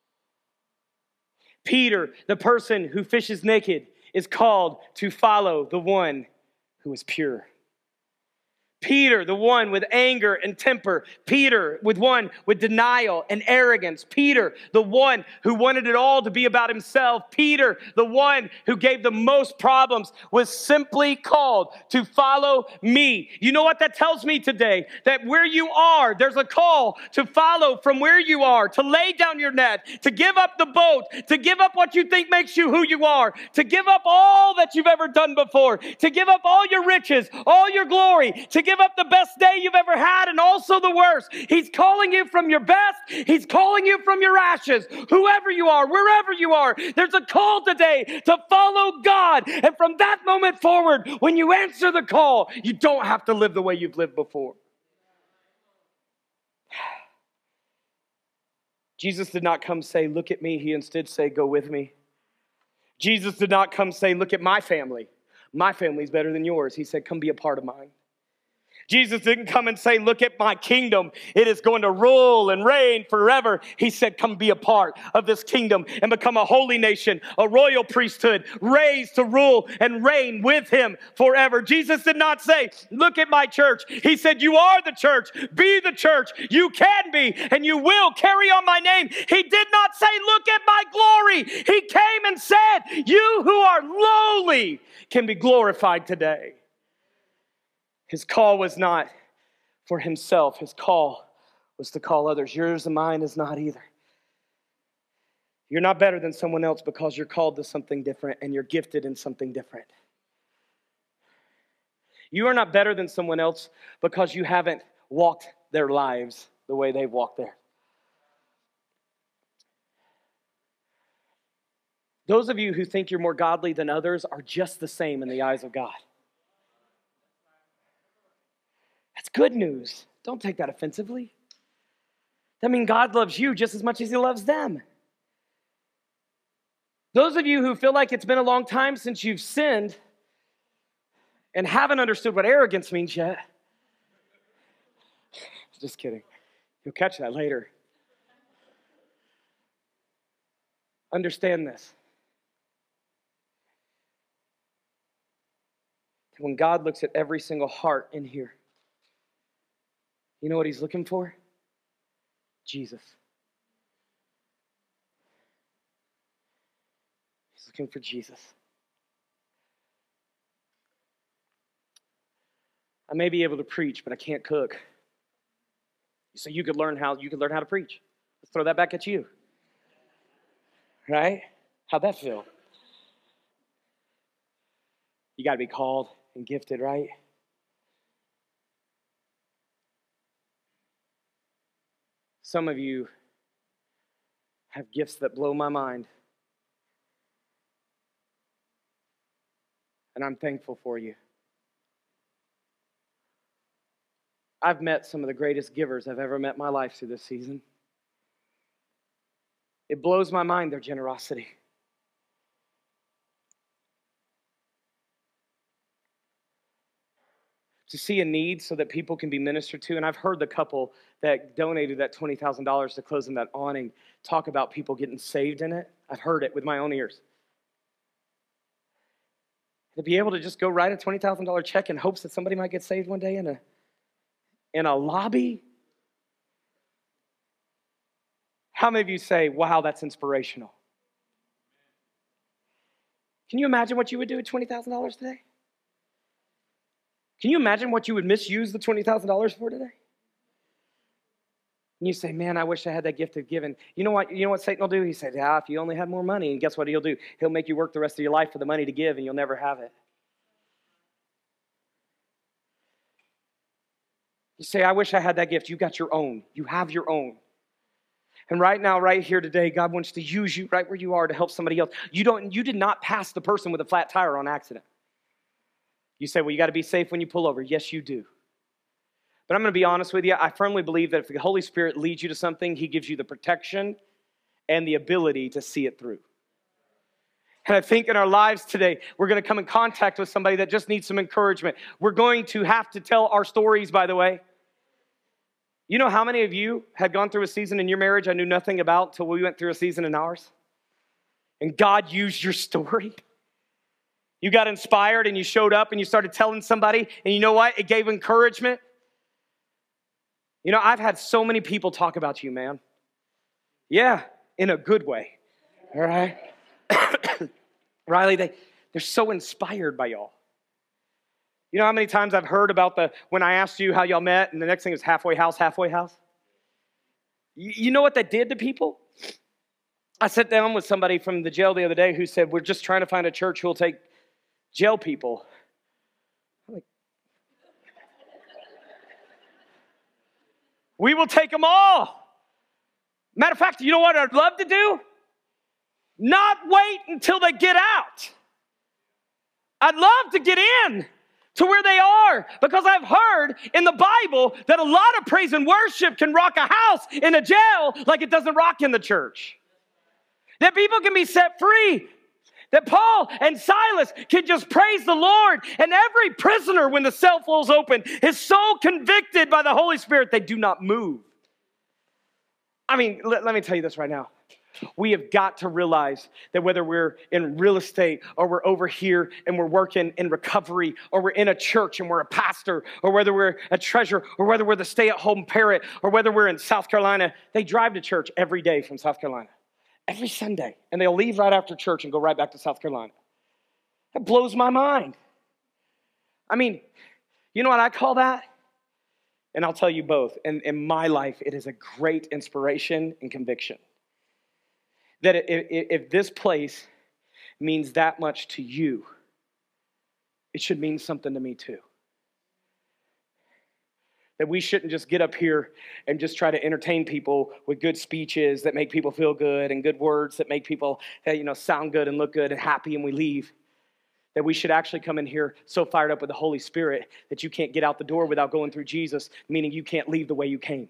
Peter, the person who fishes naked, is called to follow the one who is pure. Peter, the one with anger and temper. Peter, with one with denial and arrogance. Peter, the one who wanted it all to be about himself. Peter, the one who gave the most problems, was simply called to follow me. You know what that tells me today? That where you are, there's a call to follow from where you are, to lay down your net, to give up the boat, to give up what you think makes you who you are, to give up all that you've ever done before, to give up all your riches, all your glory, to give up the best day you've ever had and also the worst. He's calling you from your best. He's calling you from your ashes. Whoever you are, wherever you are, there's a call today to follow God. And from that moment forward, when you answer the call, you don't have to live the way you've lived before. Jesus did not come say, look at me. He instead said, go with me. Jesus did not come say, look at my family. My family's better than yours. He said, come be a part of mine. Jesus didn't come and say, look at my kingdom. It is going to rule and reign forever. He said, come be a part of this kingdom and become a holy nation, a royal priesthood, raised to rule and reign with him forever. Jesus did not say, look at my church. He said, you are the church. Be the church. You can be and you will carry on my name. He did not say, look at my glory. He came and said, you who are lowly can be glorified today. His call was not for himself. His call was to call others. Yours and mine is not either. You're not better than someone else because you're called to something different and you're gifted in something different. You are not better than someone else because you haven't walked their lives the way they've walked theirs. Those of you who think you're more godly than others are just the same in the eyes of God. That's good news. Don't take that offensively. That means God loves you just as much as he loves them. Those of you who feel like it's been a long time since you've sinned and haven't understood what arrogance means yet, just kidding. You'll catch that later. Understand this. When God looks at every single heart in here, you know what he's looking for? Jesus. He's looking for Jesus. may be able to preach, but I can't cook. So you could learn how you could learn how to preach. Let's throw that back at you. Right? How'd that feel? You got to be called and gifted, right? Some of you have gifts that blow my mind. And I'm thankful for you. I've met some of the greatest givers I've ever met in my life through this season. It blows my mind, their generosity. To see a need so that people can be ministered to. And I've heard the couple that donated that twenty thousand dollars to closing that awning talk about people getting saved in it. I've heard it with my own ears. To be able to just go write a twenty thousand dollars check in hopes that somebody might get saved one day in a, in a lobby. How many of you say, wow, that's inspirational? Can you imagine what you would do with twenty thousand dollars today? Can you imagine what you would misuse the twenty thousand dollars for today? And you say, man, I wish I had that gift of giving. You know what, you know what Satan will do? He says, yeah, if you only had more money. And guess what he'll do? He'll make you work the rest of your life for the money to give, and you'll never have it. You say, I wish I had that gift. You got your own. You have your own. And right now, right here today, God wants to use you right where you are to help somebody else. You don't. You did not pass the person with a flat tire on accident. You say, well, you got to be safe when you pull over. Yes, you do. But I'm going to be honest with you. I firmly believe that if the Holy Spirit leads you to something, he gives you the protection and the ability to see it through. And I think in our lives today, we're going to come in contact with somebody that just needs some encouragement. We're going to have to tell our stories, by the way. You know how many of you had gone through a season in your marriage I knew nothing about until we went through a season in ours? And God used your story. You got inspired and you showed up and you started telling somebody, and you know what? It gave encouragement. You know, I've had so many people talk about you, man. Yeah, in a good way. All right? Riley, they, they're so inspired by y'all. You know how many times I've heard about the, when I asked you how y'all met, and the next thing is halfway house, halfway house? You, you know what that did to people? I sat down with somebody from the jail the other day who said, we're just trying to find a church who will take jail people. I'm like, we will take them all. Matter of fact, you know what I'd love to do? Not wait until they get out. I'd love to get in to where they are, because I've heard in the Bible that a lot of praise and worship can rock a house in a jail like it doesn't rock in the church. That people can be set free. That Paul and Silas can just praise the Lord. And every prisoner, when the cell falls open, is so convicted by the Holy Spirit, they do not move. I mean, let, let me tell you this right now. We have got to realize that whether we're in real estate, or we're over here and we're working in recovery, or we're in a church and we're a pastor, or whether we're a treasurer, or whether we're the stay-at-home parent, or whether we're in South Carolina, they drive to church every day from South Carolina. Every Sunday. And they'll leave right after church and go right back to South Carolina. That blows my mind. I mean, you know what I call that? And I'll tell you both. In, in my life, it is a great inspiration and conviction. That if, if this place means that much to you, it should mean something to me too. That we shouldn't just get up here and just try to entertain people with good speeches that make people feel good and good words that make people, you know, sound good and look good and happy, and we leave. That we should actually come in here so fired up with the Holy Spirit that you can't get out the door without going through Jesus, meaning you can't leave the way you came.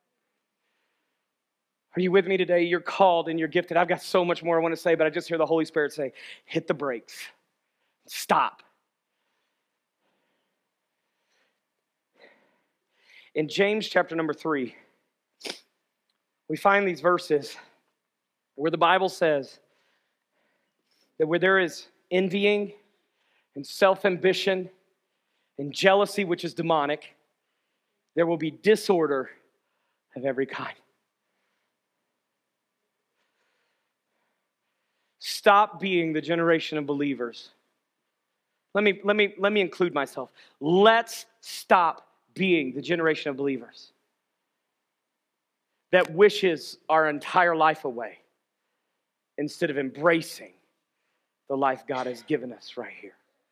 Are you with me today? You're called and you're gifted. I've got so much more I want to say, but I just hear the Holy Spirit say, hit the brakes. Stop. In James chapter number three, we find these verses where the Bible says that where there is envying and self-ambition and jealousy, which is demonic, there will be disorder of every kind. Stop being the generation of believers. let me, let me, let me include myself. Let's stop being the generation of believers that wishes our entire life away instead of embracing the life God has given us right here.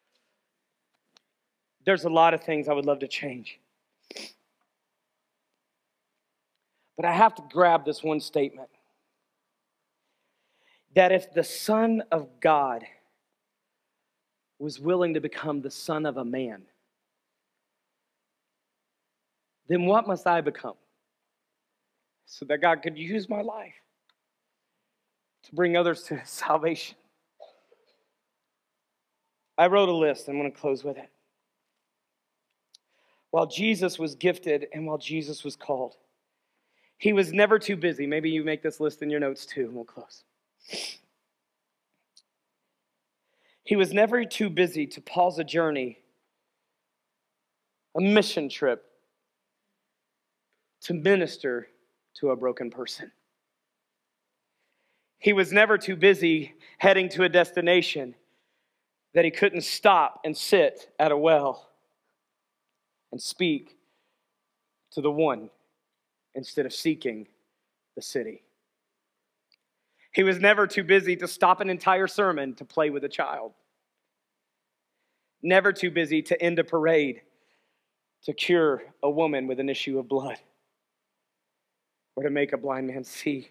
There's a lot of things I would love to change. But I have to grab this one statement. That if the Son of God was willing to become the son of a man, then what must I become? So that God could use my life to bring others to his salvation. I wrote a list. I'm going to close with it. While Jesus was gifted and while Jesus was called, he was never too busy. Maybe you make this list in your notes too, and we'll close. He was never too busy to pause a journey, a mission trip, to minister to a broken person. He was never too busy heading to a destination that he couldn't stop and sit at a well and speak to the one instead of seeking the city. He was never too busy to stop an entire sermon to play with a child. Never too busy to end a parade to cure a woman with an issue of blood or to make a blind man see.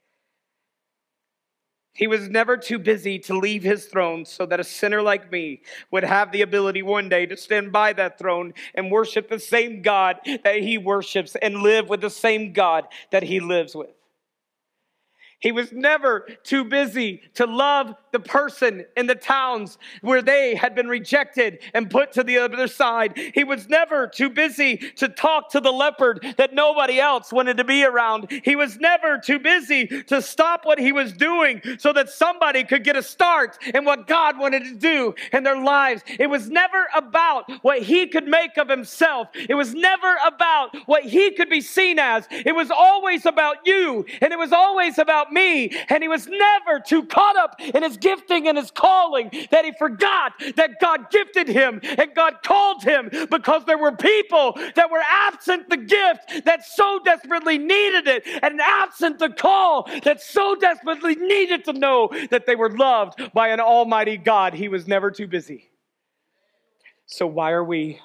He was never too busy to leave his throne so that a sinner like me would have the ability one day to stand by that throne and worship the same God that he worships and live with the same God that he lives with. He was never too busy to love the person in the towns where they had been rejected and put to the other side. He was never too busy to talk to the leopard that nobody else wanted to be around. He was never too busy to stop what he was doing so that somebody could get a start in what God wanted to do in their lives. It was never about what he could make of himself. It was never about what he could be seen as. It was always about you, and it was always about me. And he was never too caught up in his gifting and his calling that he forgot that God gifted him and God called him, because there were people that were absent the gift that so desperately needed it, and absent the call that so desperately needed to know that they were loved by an almighty God. He was never too busy. So why are we?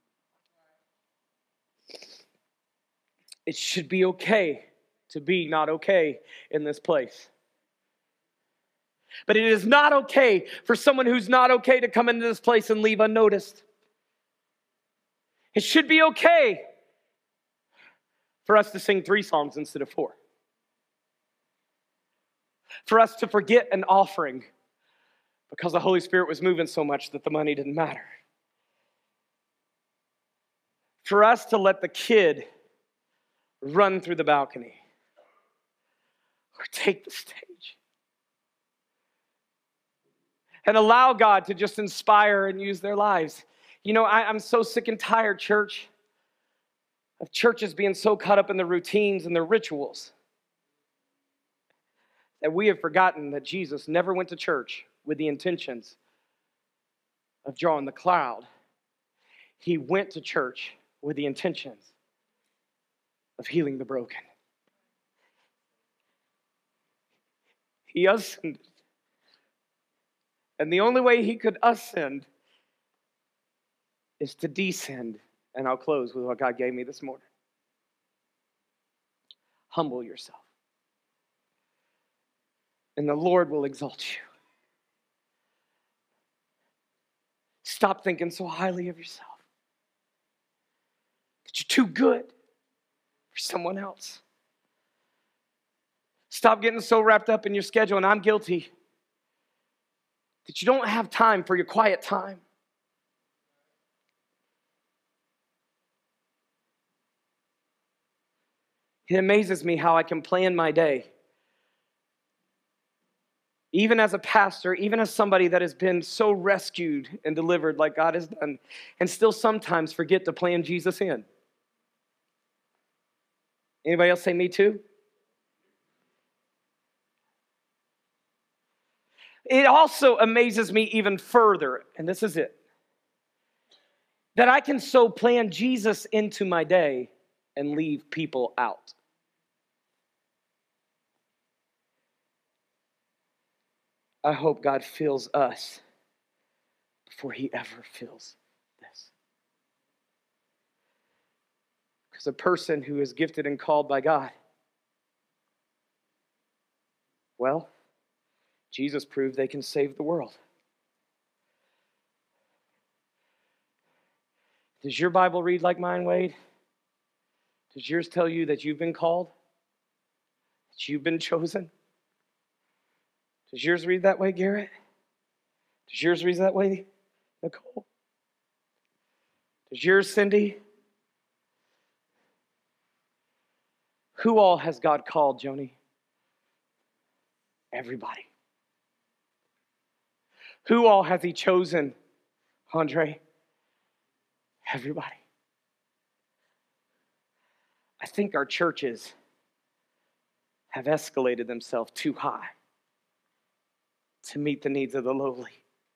It should be okay to be not okay in this place. But it is not okay for someone who's not okay to come into this place and leave unnoticed. It should be okay for us to sing three songs instead of four. For us to forget an offering because the Holy Spirit was moving so much that the money didn't matter. For us to let the kid run through the balcony or take the stage and allow God to just inspire and use their lives. You know, I, I'm so sick and tired, church, of churches being so caught up in the routines and the rituals that we have forgotten that Jesus never went to church with the intentions of drawing the crowd. He went to church with the intentions of healing the broken. He ascended. And the only way he could ascend is to descend. And I'll close with what God gave me this morning. Humble yourself, and the Lord will exalt you. Stop thinking so highly of yourself that you're too good for someone else. Stop getting so wrapped up in your schedule, and I'm guilty, that you don't have time for your quiet time. It amazes me how I can plan my day, even as a pastor, even as somebody that has been so rescued and delivered like God has done, and still sometimes forget to plan Jesus in. Anybody else say me too? It also amazes me even further, and this is it. that I can so plan Jesus into my day and leave people out. I hope God fills us before he ever fills this. Because a person who is gifted and called by God, well, Jesus proved they can save the world. Does your Bible read like mine, Wade? Does yours tell you that you've been called? That you've been chosen? Does yours read that way, Garrett? Does yours read that way, Nicole? Does yours, Cindy? Who all has God called, Joni? Everybody. Who all has he chosen, Andre? Everybody. I think our churches have escalated themselves too high to meet the needs of the lowly.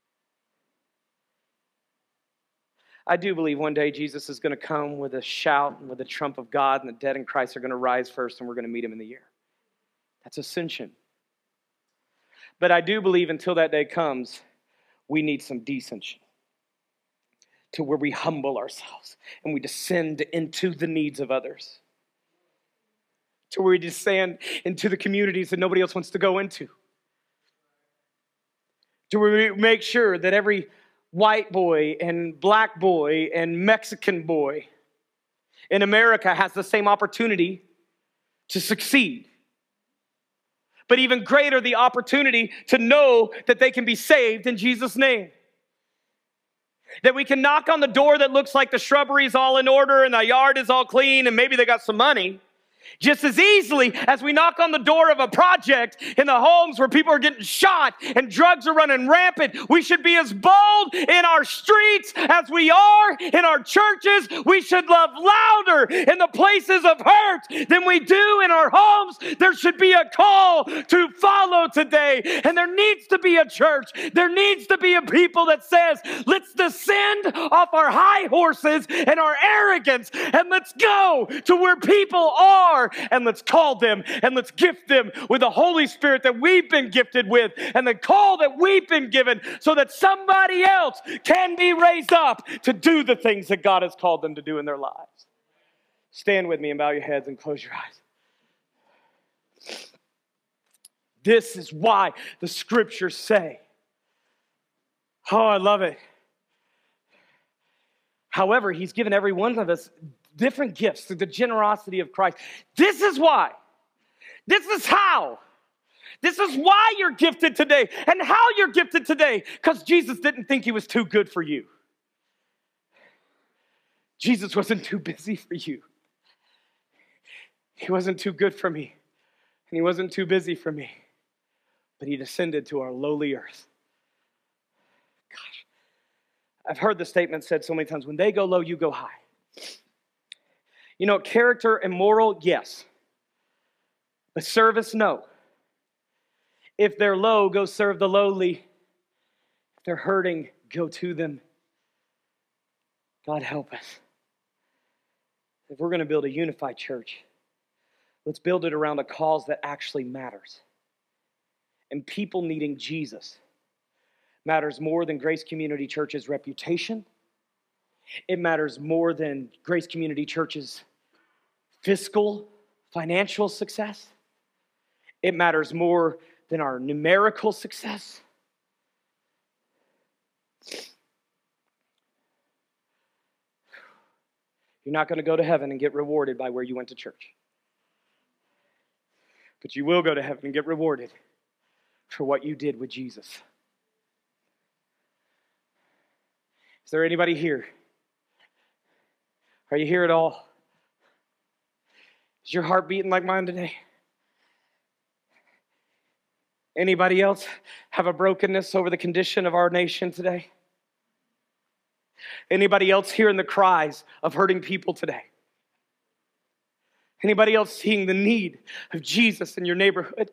I do believe one day Jesus is going to come with a shout and with a trump of God, and the dead in Christ are going to rise first, and we're going to meet him in the air. That's ascension. But I do believe until that day comes, we need some descension, to where we humble ourselves and we descend into the needs of others, to where we descend into the communities that nobody else wants to go into, to where we make sure that every white boy and black boy and Mexican boy in America has the same opportunity to succeed. But even greater, the opportunity to know that they can be saved in Jesus' name. That we can knock on the door that looks like the shrubbery's all in order and the yard is all clean and maybe they got some money. Just as easily as we knock on the door of a project in the homes where people are getting shot and drugs are running rampant, we should be as bold in our streets as we are in our churches. We should love louder in the places of hurt than we do in our homes. There should be a call to follow today, and there needs to be a church. There needs to be a people that says, let's descend off our high horses and our arrogance, and let's go to where people are. And let's call them and let's gift them with the Holy Spirit that we've been gifted with and the call that we've been given so that somebody else can be raised up to do the things that God has called them to do in their lives. Stand with me and bow your heads and close your eyes. This is why the scriptures say, oh, I love it. However, he's given every one of us different gifts through the generosity of Christ. This is why. This is how. This is why you're gifted today and how you're gifted today. Because Jesus didn't think he was too good for you. Jesus wasn't too busy for you. He wasn't too good for me. And he wasn't too busy for me. But he descended to our lowly earth. Gosh. I've heard the statement said so many times, when they go low, you go high. You know, character and moral, yes. But service, no. If they're low, go serve the lowly. If they're hurting, go to them. God help us. If we're going to build a unified church, let's build it around a cause that actually matters. And people needing Jesus matters more than Grace Community Church's reputation. It matters more than Grace Community Church's fiscal, financial success. It matters more than our numerical success. You're not going to go to heaven and get rewarded by where you went to church. But you will go to heaven and get rewarded for what you did with Jesus. Is there anybody here? Are you here at all? Is your heart beating like mine today? Anybody else have a brokenness over the condition of our nation today? Anybody else hearing the cries of hurting people today? Anybody else seeing the need of Jesus in your neighborhood?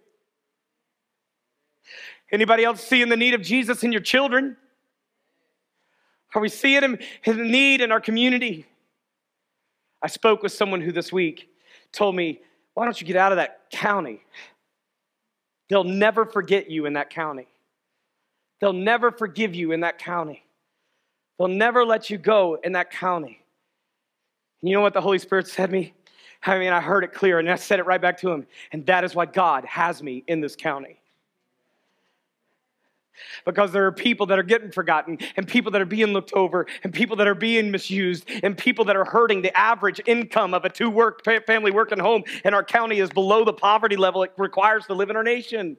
Anybody else seeing the need of Jesus in your children? Are we seeing him, his need in our community? I spoke with someone who this week told me, why don't you get out of that county? They'll never forget you in that county. They'll never forgive you in that county. They'll never let you go in that county. And you know what the Holy Spirit said to me? I mean, I heard it clear, and I said it right back to him. And that is why God has me in this county. Because there are people that are getting forgotten, and people that are being looked over, and people that are being misused, and people that are hurting. The average income of a two-work family working home in our county is below the poverty level it requires to live in our nation.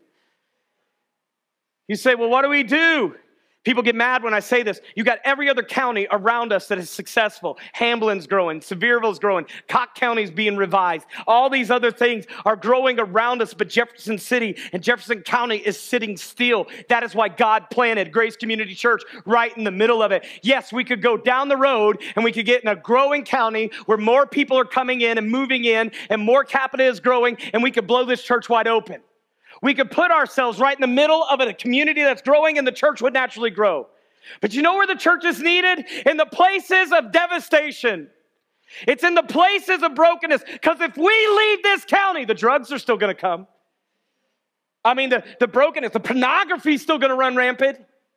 You say, well, what do we do? People get mad when I say this. You got every other county around us that is successful. Hamblin's growing. Sevierville's growing. Cock County's being revised. All these other things are growing around us, but Jefferson City and Jefferson County is sitting still. That is why God planted Grace Community Church right in the middle of it. Yes, we could go down the road and we could get in a growing county where more people are coming in and moving in and more capita is growing, and we could blow this church wide open. We could put ourselves right in the middle of a community that's growing, and the church would naturally grow. But you know where the church is needed? In the places of devastation. It's in the places of brokenness. Because if we leave this county, the drugs are still going to come. I mean, the, the brokenness, the pornography is still going to run rampant.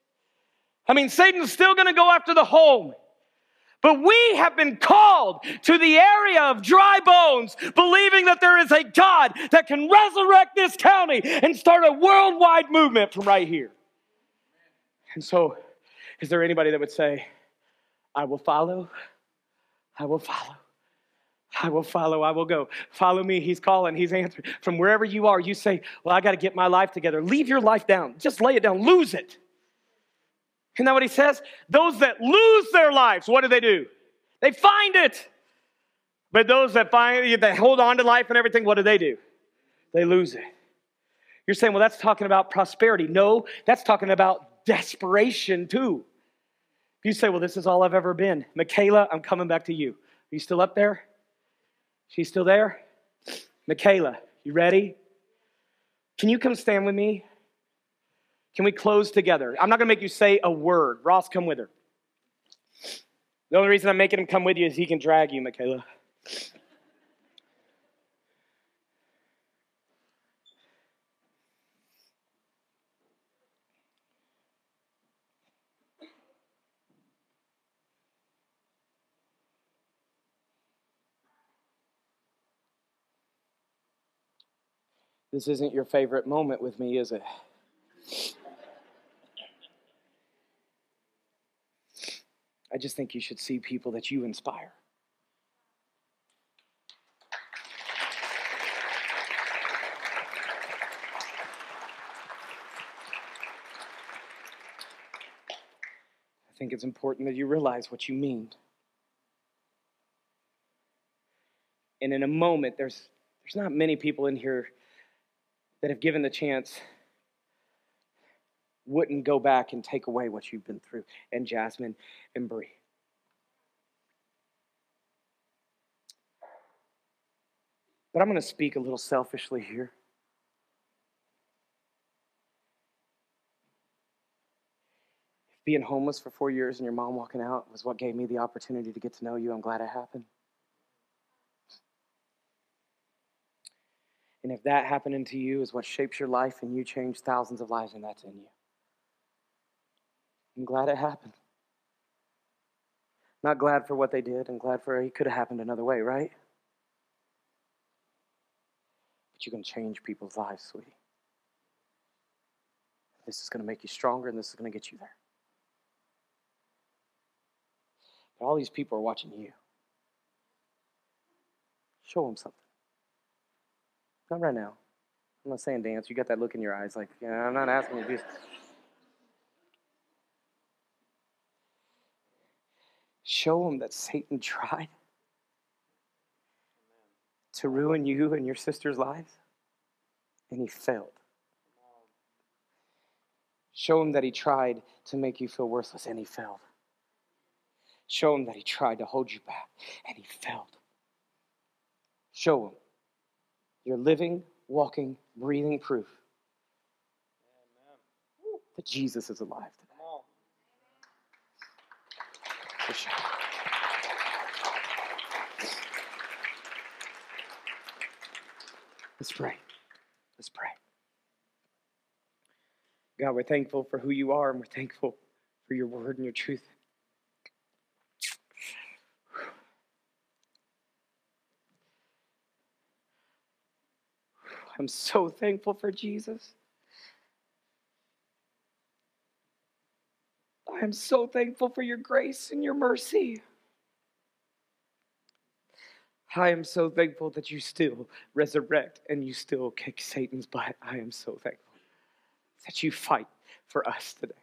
I mean, Satan's still going to go after the home. But we have been called to the area of dry bones, believing that there is a God that can resurrect this county and start a worldwide movement from right here. And so, is there anybody that would say, I will follow, I will follow, I will follow, I will go. Follow me, he's calling, he's answering. From wherever you are, you say, well, I got to get my life together. Leave your life down. Just lay it down. Lose it. Isn't that what he says? Those that lose their lives, what do they do? They find it. But those that find, that hold on to life and everything, what do they do? They lose it. You're saying, well, that's talking about prosperity. No, that's talking about desperation too. You say, well, this is all I've ever been. Michaela, I'm coming back to you. Are you still up there? She's still there? Michaela, you ready? Can you come stand with me? Can we close together? I'm not going to make you say a word. Ross, come with her. The only reason I'm making him come with you is he can drag you, Michaela. This isn't your favorite moment with me, is it? I just think you should see people that you inspire. I think it's important that you realize what you mean. And in a moment, there's there's not many people in here that have given the chance wouldn't go back and take away what you've been through. And Jasmine and Bree. But I'm going to speak a little selfishly here. Being homeless for four years and your mom walking out was what gave me the opportunity to get to know you. I'm glad it happened. And if that happening to you is what shapes your life and you change thousands of lives, and that's in you. I'm glad it happened. Not glad for what they did, and glad for it could have happened another way, right? But you can change people's lives, sweetie. This is going to make you stronger, and this is going to get you there. But all these people are watching you. Show them something. Not right now. I'm not saying dance. You got that look in your eyes like, yeah, I'm not asking you to do this. Show them that Satan tried to ruin you and your sister's lives, and he failed. Show him that he tried to make you feel worthless, and he failed. Show him that he tried to hold you back, and he failed. Show him you're living, walking, breathing proof that Jesus is alive today. Let's pray. Let's pray. God, we're thankful for who you are, and we're thankful for your word and your truth. I'm so thankful for Jesus. I am so thankful for your grace and your mercy. I am so thankful that you still resurrect and you still kick Satan's butt. I am so thankful that you fight for us today.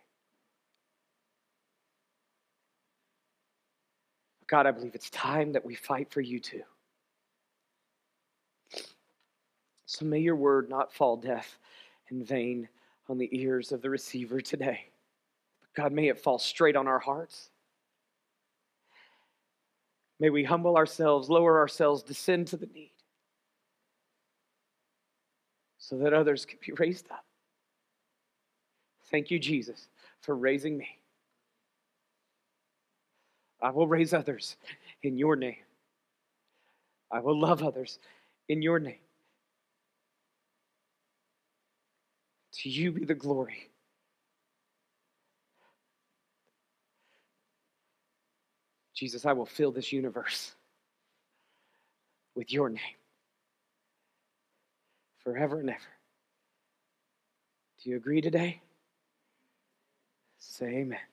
God, I believe it's time that we fight for you too. So may your word not fall deaf and vain on the ears of the receiver today. God, may it fall straight on our hearts. May we humble ourselves, lower ourselves, descend to the need so that others can be raised up. Thank you, Jesus, for raising me. I will raise others in your name. I will love others in your name. To you be the glory. Jesus, I will fill this universe with your name forever and ever. Do you agree today? Say amen.